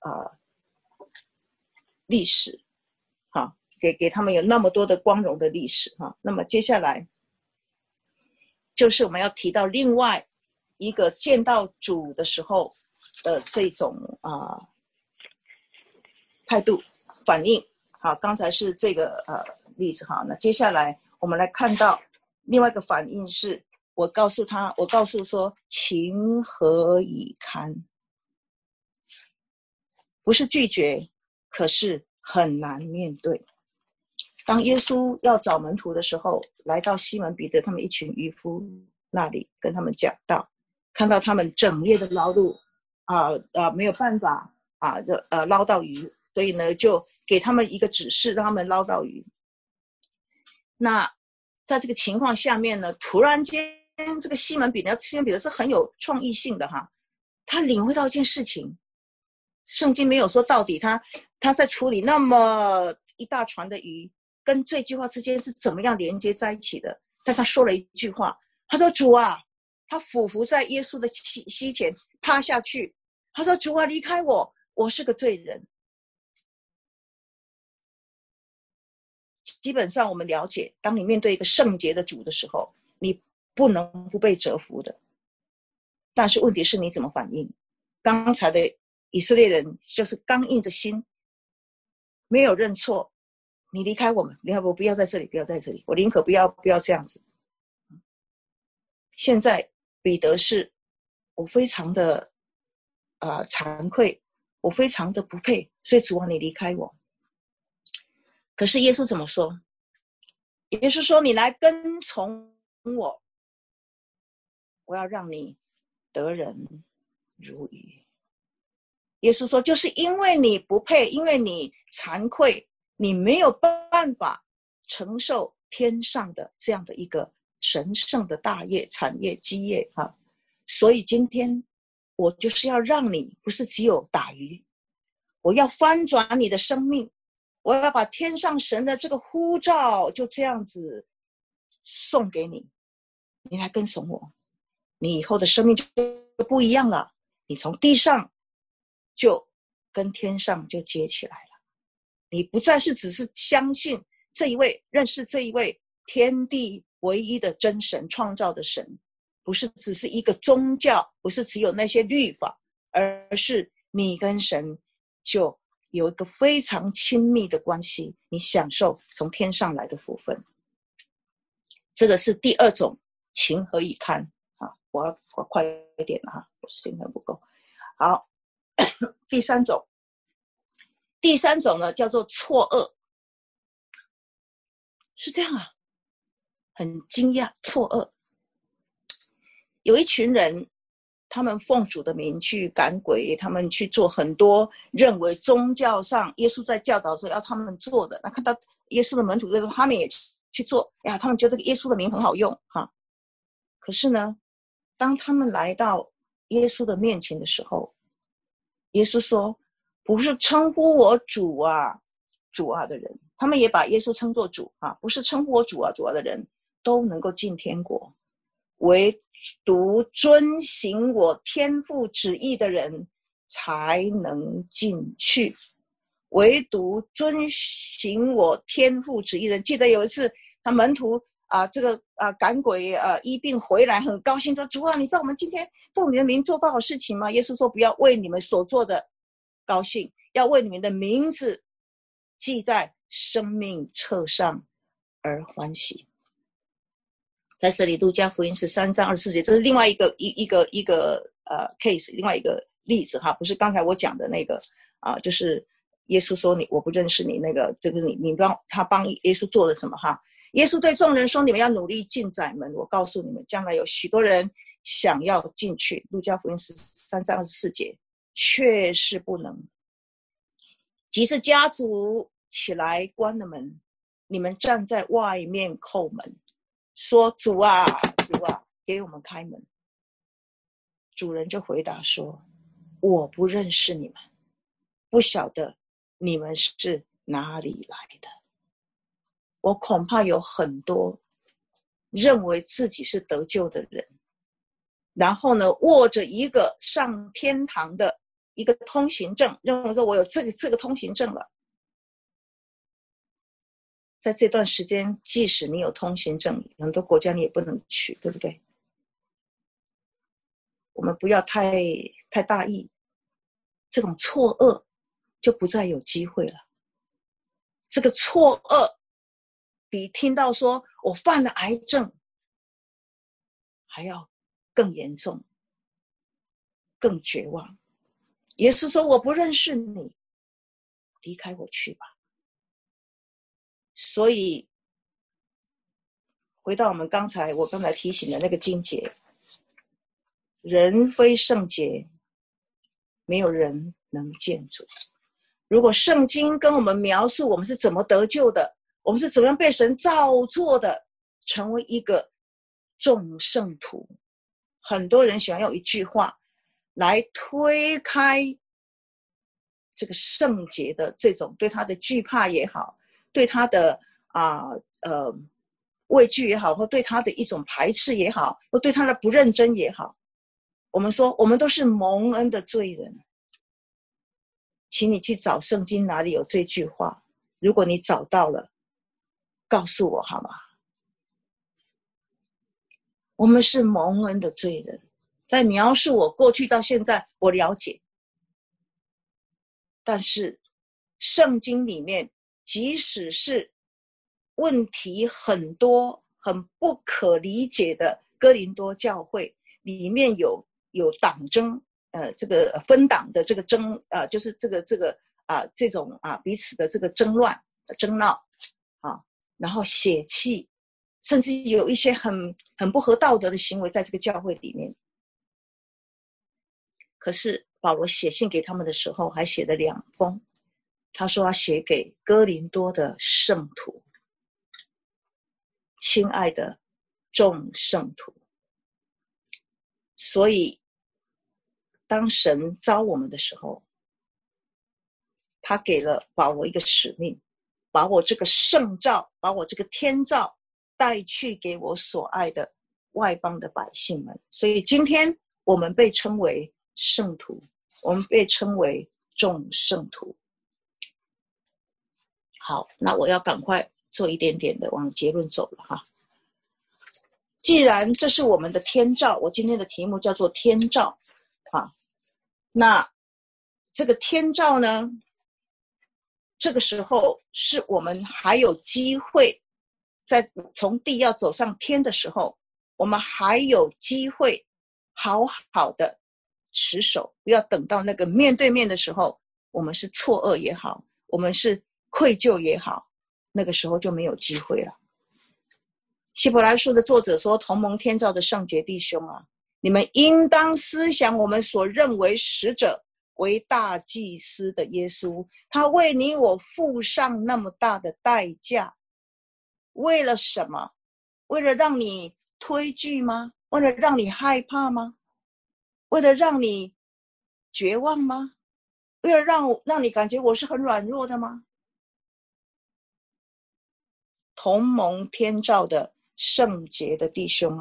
历史给他们有那么多的光荣的历史那么接下来就是我们要提到另外一个见到主的时候的这种态度反应。好，刚才是这个例子那接下来我们来看到另外一个反应是，我告诉说情何以堪。 不是拒绝，可是很难面对。当耶稣要找门徒的时候，来到西门彼得他们一群渔夫那里，跟他们讲道，看到他们整夜的劳碌没有办法捞到鱼，所以呢就给他们一个指示，让他们捞到鱼。那在这个情况下面呢，突然间这个西门彼得是很有创意性的哈，他领会到一件事情，圣经没有说到底他在处理那么一大船的鱼，跟这句话之间是怎么样连接在一起的。但他说了一句话，他说主啊，他俯伏在耶稣的膝前趴下去，他说主啊，离开我，我是个罪人。基本上我们了解，当你面对一个圣洁的主的时候，你不能不被折服的。但是问题是你怎么反应？刚才的以色列人就是刚硬着心，没有认错，你离开我们，离开我，不要在这里，不要在这里，我宁可不要这样子。现在彼得是我非常的惭愧，我非常的不配，所以主啊，你离开我。可是耶稣怎么说？耶稣说，你来跟从我，我要让你得人如鱼。耶稣说，就是因为你不配，因为你惭愧，你没有办法承受天上的这样的一个神圣的大业、产业、基业啊，所以今天我就是要让你不是只有打鱼，我要翻转你的生命，我要把天上神的这个呼召就这样子送给你，你来跟从我，你以后的生命就不一样了，你从地上就跟天上就接起来了，你不再是只是相信这一位，认识这一位天地唯一的真神，创造的神，不是只是一个宗教，不是只有那些律法，而是你跟神就有一个非常亲密的关系，你享受从天上来的福分。这个是第二种情何以堪啊！我快一点了哈，我时间还不够。好，第三种呢叫做错愕，是这样啊，很惊讶，错愕。有一群人，他们奉主的名去赶鬼，他们去做很多认为宗教上耶稣在教导的时候要他们做的，那看到耶稣的门徒的时候，他们也去做，呀，他们觉得耶稣的名很好用哈。可是呢，当他们来到耶稣的面前的时候，耶稣说，不是称呼我主啊主啊的人，他们也把耶稣称作主啊，不是称呼我主啊主啊的人都能够进天国，唯独遵行我天父旨意的人才能进去，唯独遵行我天父旨意的人。记得有一次他门徒赶鬼医病回来，很高兴说，主啊，你知道我们今天奉你的名做多少事情吗？耶稣说，不要为你们所做的高兴，要为你们的名字记在生命册上而欢喜。在这里路加福音13章24节，这是另外一个case， 另外一个例子哈，不是刚才我讲的那个就是耶稣说我不认识你那个，这个你他帮耶稣做了什么哈？耶稣对众人说，你们要努力进窄门，我告诉你们，将来有许多人想要进去。路加福音13章24节，却是不能。即是家主起来关了门，你们站在外面叩门，说，主啊主啊，给我们开门。主人就回答说，我不认识你们，不晓得你们是哪里来的。我恐怕有很多认为自己是得救的人，然后呢握着一个上天堂的一个通行证，认为说我有这个通行证了。在这段时间，即使你有通行证，很多国家你也不能去，对不对？我们不要太大意，这种错愕就不再有机会了。这个错愕比听到说我犯了癌症还要更严重，更绝望。耶稣说，我不认识你， 离开我去吧。所以回到我刚才提醒的那个经节，人非圣洁，没有人能见主。如果圣经跟我们描述我们是怎么得救的，我们是怎么样被神造作的，成为一个众圣徒，很多人喜欢用一句话来推开这个圣洁的这种对他的惧怕也好，对他的畏惧也好，或对他的一种排斥也好，或对他的不认真也好。我们说我们都是蒙恩的罪人，请你去找圣经哪里有这句话，如果你找到了告诉我好吗？我们是蒙恩的罪人，在描述我过去到现在我了解，但是圣经里面即使是问题很多很不可理解的哥林多教会里面有党争，这个分党的这个就是这种彼此的这个争闹然后血气，甚至有一些很不合道德的行为在这个教会里面。可是保罗写信给他们的时候还写了2封，他说他写给哥林多的圣徒，亲爱的众圣徒。所以当神召我们的时候，他给了保罗一个使命，把我这个圣召，把我这个天召带去给我所爱的外邦的百姓们。所以今天我们被称为圣徒，我们被称为众圣徒。好，那我要赶快做一点点的往结论走了哈。既然这是我们的天召，我今天的题目叫做天召那这个天召呢，这个时候是我们还有机会，在从地要走上天的时候，我们还有机会好好的持守，不要等到那个面对面的时候，我们是错愕也好，我们是愧疚也好，那个时候就没有机会了。希伯来书的作者说，同蒙天召的圣洁弟兄你们应当思想我们所认为使者为大祭司的耶稣，他为你我付上那么大的代价，为了什么？为了让你推拒吗？为了让你害怕吗？为了让你绝望吗？为了让你感觉我是很软弱的吗？同蒙天召的圣洁的弟兄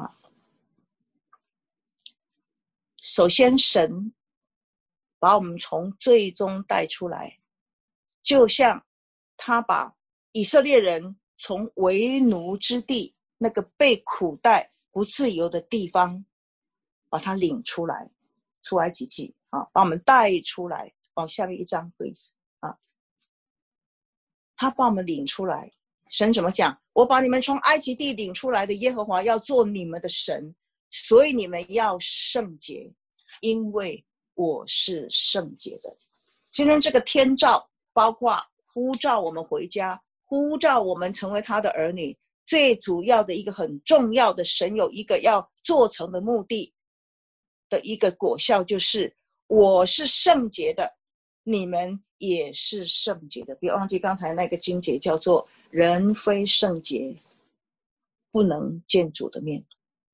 首先神把我们从罪中带出来，就像他把以色列人从为奴之地，那个被苦待不自由的地方，把他领出来，出埃及记把我们带出来。往下面一章 please 他把我们领出来。神怎么讲？我把你们从埃及地领出来的耶和华要做你们的神，所以你们要圣洁，因为我是圣洁的。今天这个天召包括呼召我们回家，呼召我们成为他的儿女，最主要的一个很重要的，神有一个要做成的目的的一个果效，就是我是圣洁的，你们也是圣洁的。别忘记刚才那个经节叫做人非圣洁不能见主的面。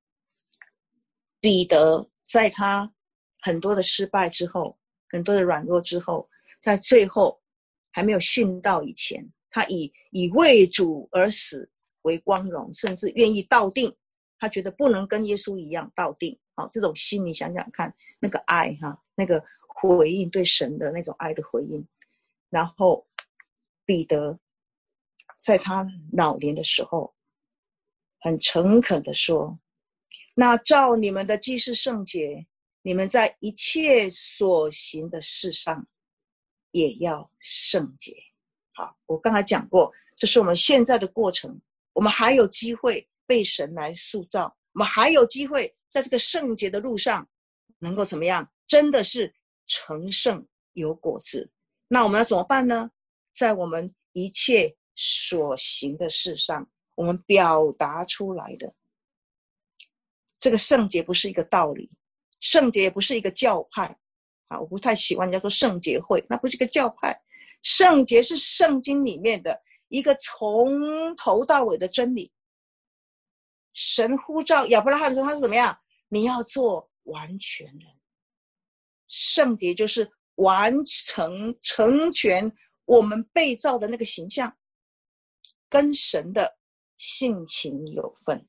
彼得在他很多的失败之后，很多的软弱之后，在最后还没有殉道以前，他以为主而死为光荣，甚至愿意道定，他觉得不能跟耶稣一样道定这种心你想想看，那个爱那个回应，对神的那种爱的回应。然后彼得在他老年的时候很诚恳的说，那照你们的既是圣洁，你们在一切所行的事上也要圣洁。好，我刚才讲过，这是我们现在的过程，我们还有机会被神来塑造，我们还有机会在这个圣洁的路上能够怎么样，真的是成圣有果子。那我们要怎么办呢？ 在我们一切所行的事上，我们表达出来的。这个圣洁不是一个道理，圣洁也不是一个教派啊，我不太喜欢叫做圣洁会，那不是一个教派。圣洁是圣经里面的一个从头到尾的真理。神呼召亚伯拉罕说他是怎么样？你要做完全人。圣洁就是完成成全我们被造的那个形象，跟神的性情有分。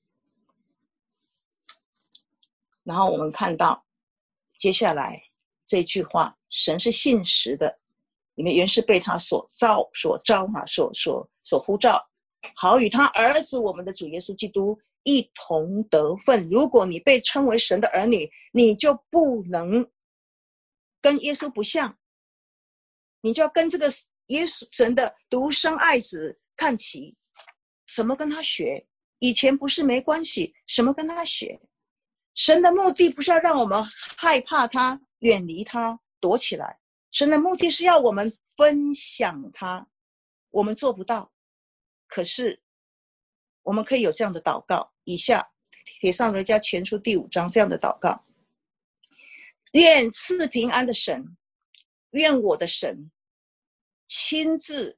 然后我们看到接下来这句话，神是信实的，你们原是被他所召所呼召，好与他儿子我们的主耶稣基督一同得分。如果你被称为神的儿女，你就不能跟耶稣不像，你就要跟这个耶稣神的独生爱子看齐。什么跟他学？以前不是没关系，什么跟他学？神的目的不是要让我们害怕他、远离他、躲起来，神的目的是要我们分享他。我们做不到，可是我们可以有这样的祷告。以下帖撒罗尼迦前书第5章这样的祷告：愿赐平安的神，愿我的神亲自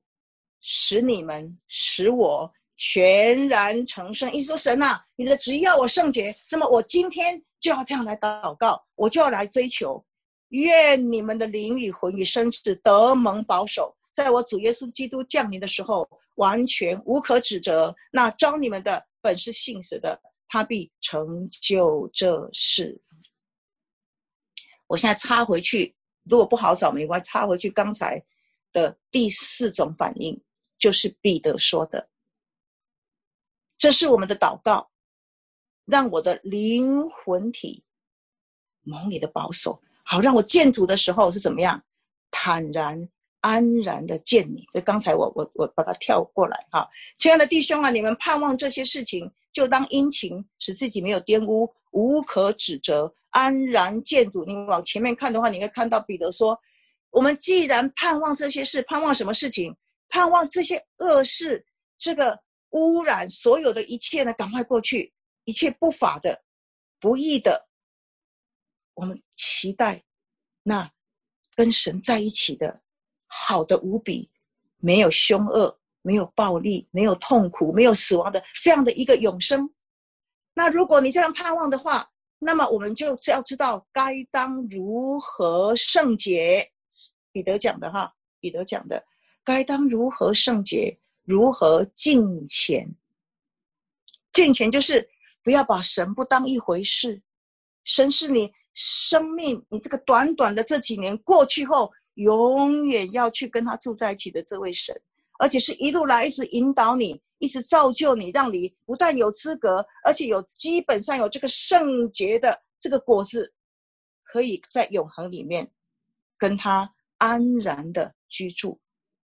使我全然成圣。意思说，神啊，你的旨意要我圣洁，那么我今天就要这样来祷告，我就要来追求。愿你们的灵与魂与身子得蒙保守，在我主耶稣基督降临的时候，完全无可指责。那召你们的本是信实的，他必成就这事。我现在插回去，如果不好找没关系，插回去刚才的第4种反应，就是彼得说的。这是我们的祷告，让我的灵魂体蒙你的保守，好让我见主的时候是怎么样？坦然安然的见你。这刚才我把它跳过来哈。亲爱的弟兄啊，你们盼望这些事情，就当殷勤，使自己没有玷污，无可指责，安然见主。你们往前面看的话，你会看到彼得说，我们既然盼望这些事，盼望什么事情？盼望这些恶事，这个污染所有的一切呢，赶快过去，一切不法的、不义的，我们期待那跟神在一起的好的无比，没有凶恶，没有暴力，没有痛苦，没有死亡的这样的一个永生。那如果你这样盼望的话，那么我们就要知道该当如何圣洁。彼得讲的哈，彼得讲的该当如何圣洁，如何敬虔。敬虔就是不要把神不当一回事。神是你生命，你这个短短的这几年过去后，永远要去跟他住在一起的这位神，而且是一路来一直引导你，一直造就你，让你不但有资格，而且基本上有这个圣洁的这个果子，可以在永恒里面跟他安然的居住。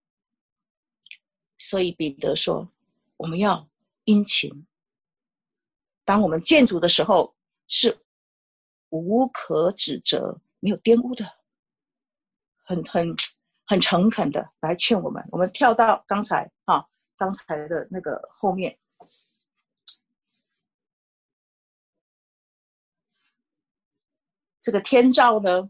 所以彼得说，我们要殷勤。当我们见主的时候，是无可指责，没有玷污的，很诚恳的来劝我们。我们跳到刚才的那个后面，这个天照呢，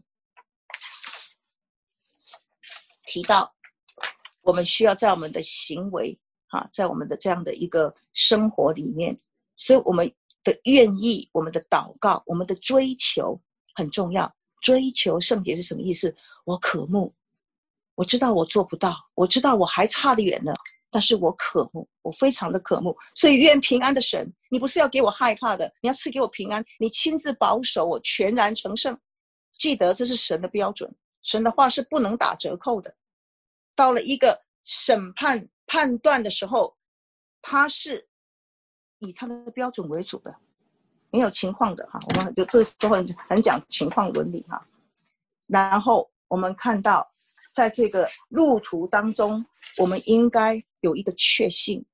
提到我们需要在我们的行为在我们的这样的一个生活里面，所以我们的愿意，我们的祷告，我们的追求很重要。追求圣洁是什么意思？我渴慕，我知道我做不到，我知道我还差得远呢，但是我渴慕，我非常的渴慕。所以愿平安的神，你不是要给我害怕的，你要赐给我平安，你亲自保守我全然成圣。记得这是神的标准，神的话是不能打折扣的。到了一个审判判断的时候，他是以他的标准为主的，没有情况的我们就这个时候很讲情况伦理然后我们看到在这个路途当中，我们应该有一个确信。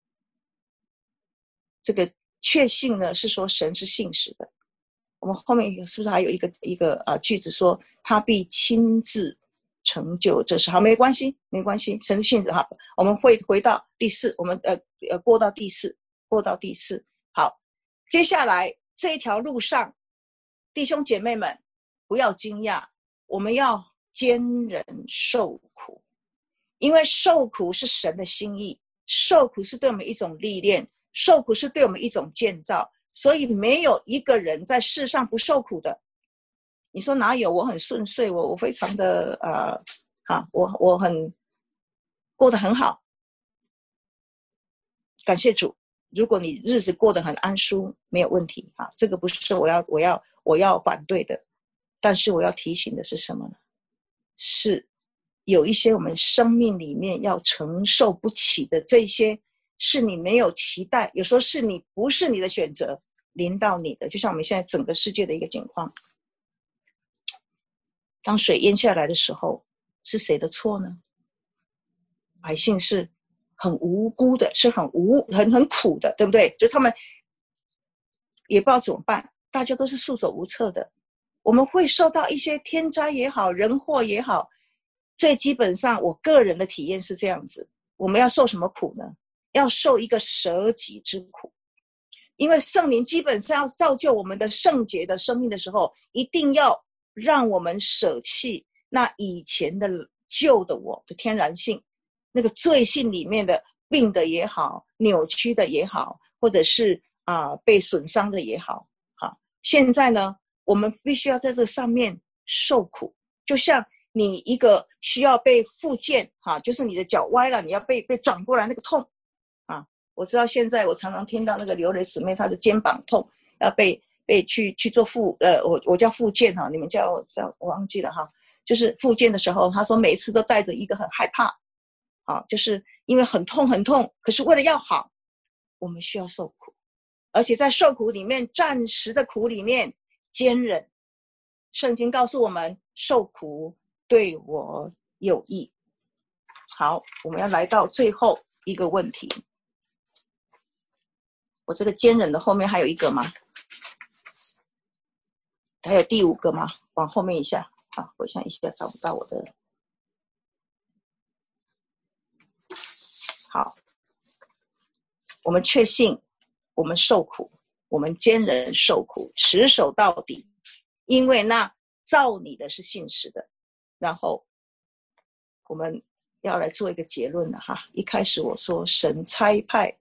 这个确信呢，是说神是信实的。我们后面是不是还有一个句子说，他必亲自成就这事。好，没关系，没关系，神是信实。好，我们会回到第四，我们过到第四。好，接下来这一条路上，弟兄姐妹们不要惊讶，我们要坚忍受苦，因为受苦是神的心意，受苦是对我们一种历练，受苦是对我们一种建造，所以没有一个人在世上不受苦的。你说哪有？我很顺遂，我非常的我很过得很好，感谢主。如果你日子过得很安舒，没有问题啊，这个不是我要反对的。但是我要提醒的是什么呢？是有一些我们生命里面要承受不起的，这些是你没有期待，有时候是你不是你的选择临到你的，就像我们现在整个世界的一个情况。当水淹下来的时候，是谁的错呢？百姓是很无辜的，是很苦的，对不对？就他们也不知道怎么办，大家都是束手无策的。我们会受到一些天灾也好，人祸也好，最基本上我个人的体验是这样子。我们要受什么苦呢？要受一个舍己之苦。因为圣灵基本上要造就我们的圣洁的生命的时候，一定要让我们舍弃那以前的旧的我的天然性，那个罪性里面的病的也好，扭曲的也好，或者是被损伤的也好。现在呢，我们必须要在这上面受苦，就像你一个需要被复健，就是你的脚歪了，你要被转过来那个痛啊。我知道现在我常常听到那个刘蕾姊妹她的肩膀痛，要被去做我叫复健哈，你们叫我忘记了哈，就是复健的时候，她说每次都带着一个很害怕就是因为很痛很痛，可是为了要好，我们需要受苦，而且在受苦里面，暂时的苦里面坚忍。圣经告诉我们，受苦对我有益。好，我们要来到最后一个问题。我这个坚忍的后面还有一个吗？还有第5个吗？往后面一下。好，我想一下找不到我的。好，我们确信我们受苦，我们坚忍受苦，持守到底，因为那造你的是信实的。然后我们要来做一个结论了哈。一开始我说神差派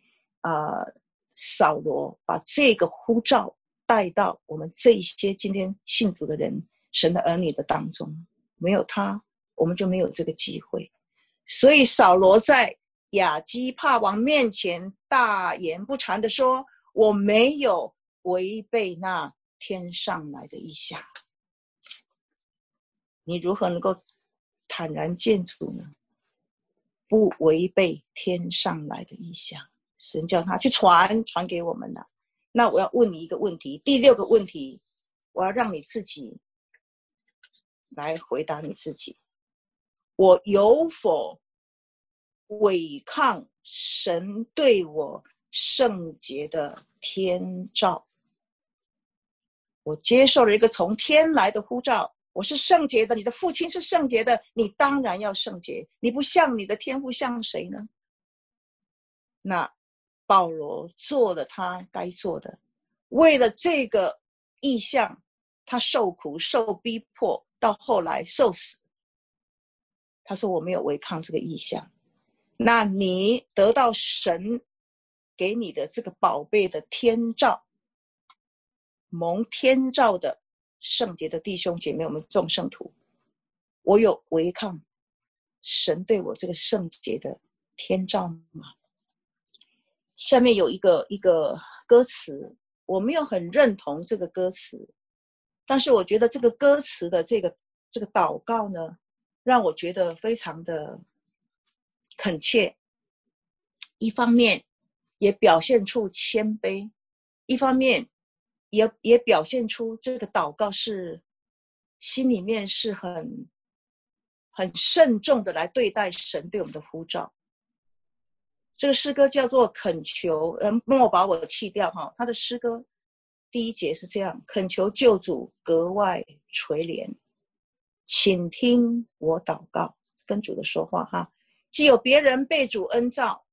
扫罗把这个呼召带到我们这一些今天信主的人，神的儿女的当中，没有他我们就没有这个机会。所以扫罗在亚基帕王面前大言不惭的说，我没有违背那天上来的异象。你如何能够坦然见主呢？不违背天上来的异象，神叫他去传给我们了。那我要问你一个问题，第6个问题，我要让你自己来回答你自己。我有否违抗神对我圣洁的天召？我接受了一个从天来的呼召，我是圣洁的，你的父亲是圣洁的，你当然要圣洁。你不像你的天父，像谁呢？那保罗做了他该做的，为了这个意向，他受苦受逼迫，到后来受死。他说我没有违抗这个意向。那你得到神给你的这个宝贝的天召，蒙天召的圣洁的弟兄姐妹，我们众圣徒，我有违抗神对我这个圣洁的天召吗？下面有一个歌词，我没有很认同这个歌词，但是我觉得这个歌词的这个祷告呢，让我觉得非常的恳切。一方面也表现出谦卑，一方面也表现出这个祷告是心里面是很慎重的来对待神对我们的呼召。这个诗歌叫做恳求，莫把我弃掉哈。他的诗歌第1节是这样：恳求救主格外垂怜， 请听我祷告。跟主的说话哈，既有别人被主恩召，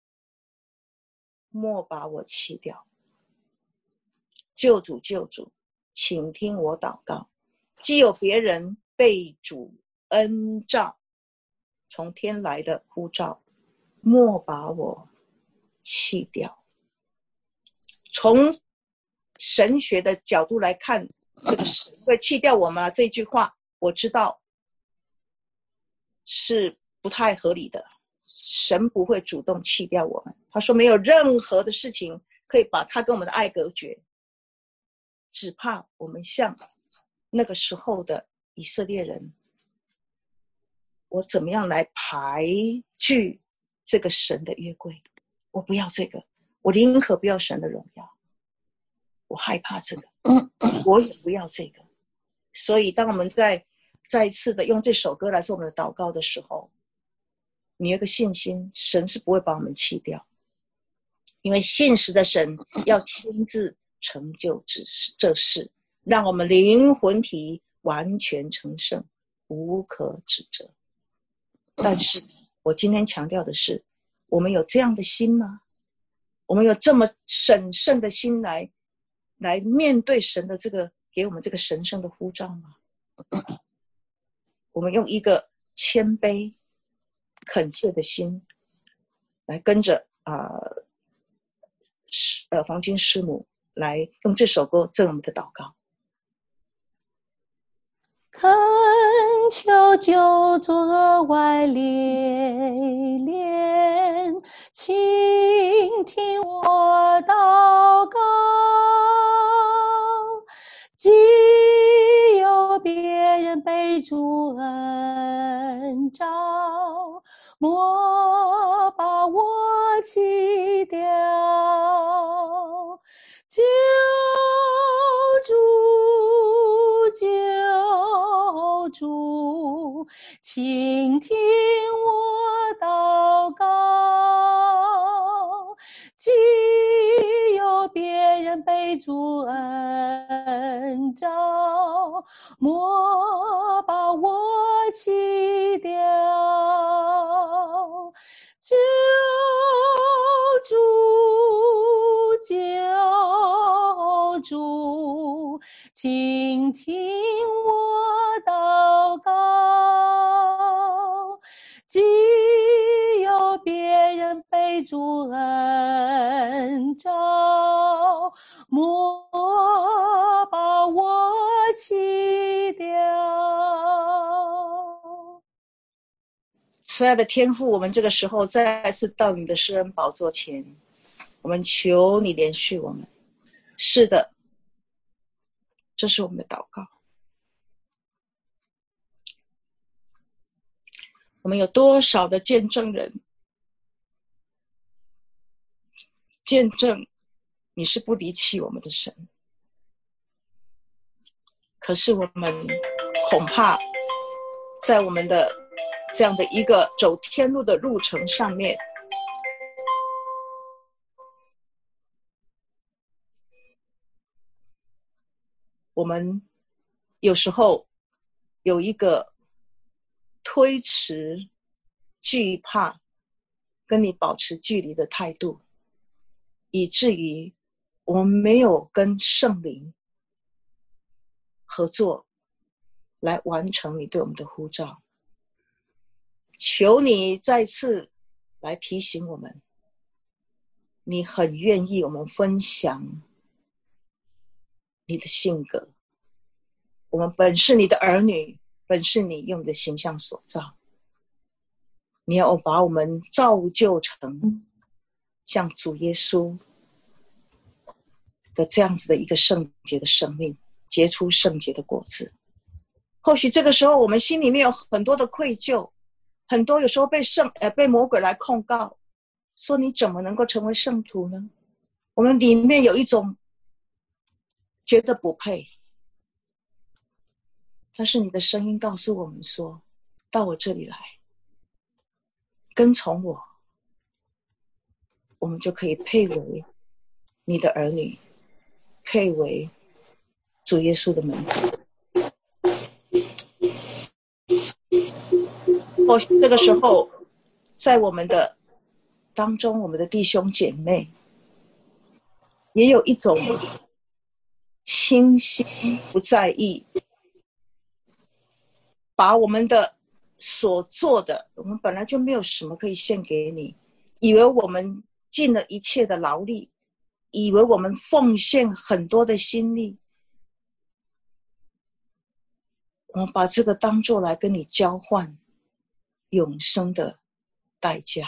莫把我弃掉。救主救主，请听我祷告。既有别人被主恩召，从天来的呼召，莫把我弃掉。从神学的角度来看，这个神会弃掉我吗？这句话我知道是不太合理的。神不会主动弃掉我们，他说没有任何的事情可以把他跟我们的爱隔绝，只怕我们像那个时候的以色列人，我怎么样来排拒这个神的约柜？我不要这个，我宁可不要神的荣耀，我害怕这个，我也不要这个。所以当我们再一次的用这首歌来做我们的祷告的时候，你有个信心，神是不会把我们弃掉，因为信实的神要亲自成就这事，让我们灵魂体完全成圣，无可指责。但是我今天强调的是，我们有这样的心吗？我们有这么审慎的心来面对神的这个给我们这个神圣的呼召吗？我们用一个谦卑恳切的心来跟着黄金师母来用这首歌赠我们的祷告。 恳求救主额外连连，倾听我祷告。既有别人被主恩召，莫把我弃掉。救主，请听我祷告。既有别人被主恩召，莫把我弃掉。救主，请听我祷告。既有别人被主恩召，莫把我弃掉。 慈爱的天父，我们这个时候再次到你的施恩宝座前，我们求你怜恤我们。是的，这是我们的祷告。我们有多少的见证人，见证你是不离弃我们的神，可是我们恐怕在我们的这样的一个走天路的路程上面，我们有时候有一个推迟、惧怕跟你保持距离的态度，以至于我们没有跟圣灵合作来完成你对我们的呼召。求你再次来提醒我们，你很愿意我们分享你的性格，我们本是你的儿女，本是你用的形象所造，你要把我们造就成像主耶稣的这样子的一个圣洁的生命，结出圣洁的果子。或许这个时候我们心里面有很多的愧疚，很多有时候被魔鬼来控告，说你怎么能够成为圣徒呢？我们里面有一种觉得不配，但是你的声音告诉我们说，到我这里来，跟从我，我们就可以配为你的儿女，配为主耶稣的门徒。 或许这个时候，在我们的当中，我们的弟兄姐妹也有一种轻心不在意，把我们的所做的，我们本来就没有什么可以献给你，以为我们尽了一切的劳力，以为我们奉献很多的心力，我们把这个当作来跟你交换永生的代价。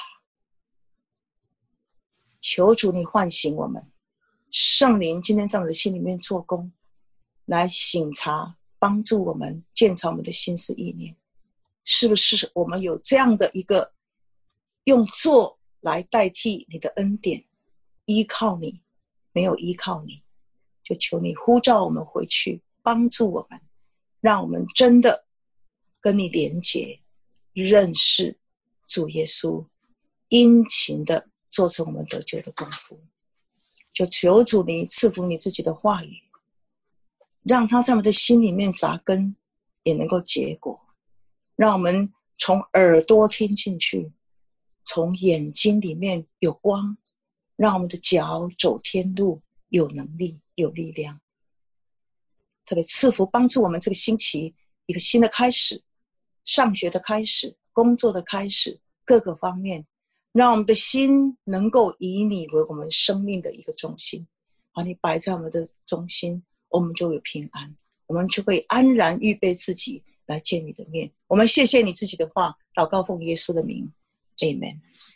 求主你唤醒我们，圣灵今天在我们的心里面做工，来省察帮助我们鉴察我们的心思意念，是不是我们有这样的一个用做来代替你的恩典，依靠你，没有依靠你，就求你呼召我们回去，帮助我们，让我们真的跟你连结，认识主耶稣，殷勤的做成我们得救的功夫。就求主你赐福你自己的话语，让它在我们的心里面扎根，也能够结果，让我们从耳朵听进去，从眼睛里面有光，让我们的脚走天路，有能力有力量。特别赐福帮助我们这个星期一个新的开始，上学的开始，工作的开始，各个方面，让我们的心能够以你为我们生命的一个中心，把你摆在我们的中心，我们就有平安，我们就会安然预备自己来见你的面。我们谢谢你自己的话，祷告奉耶稣的名 Amen。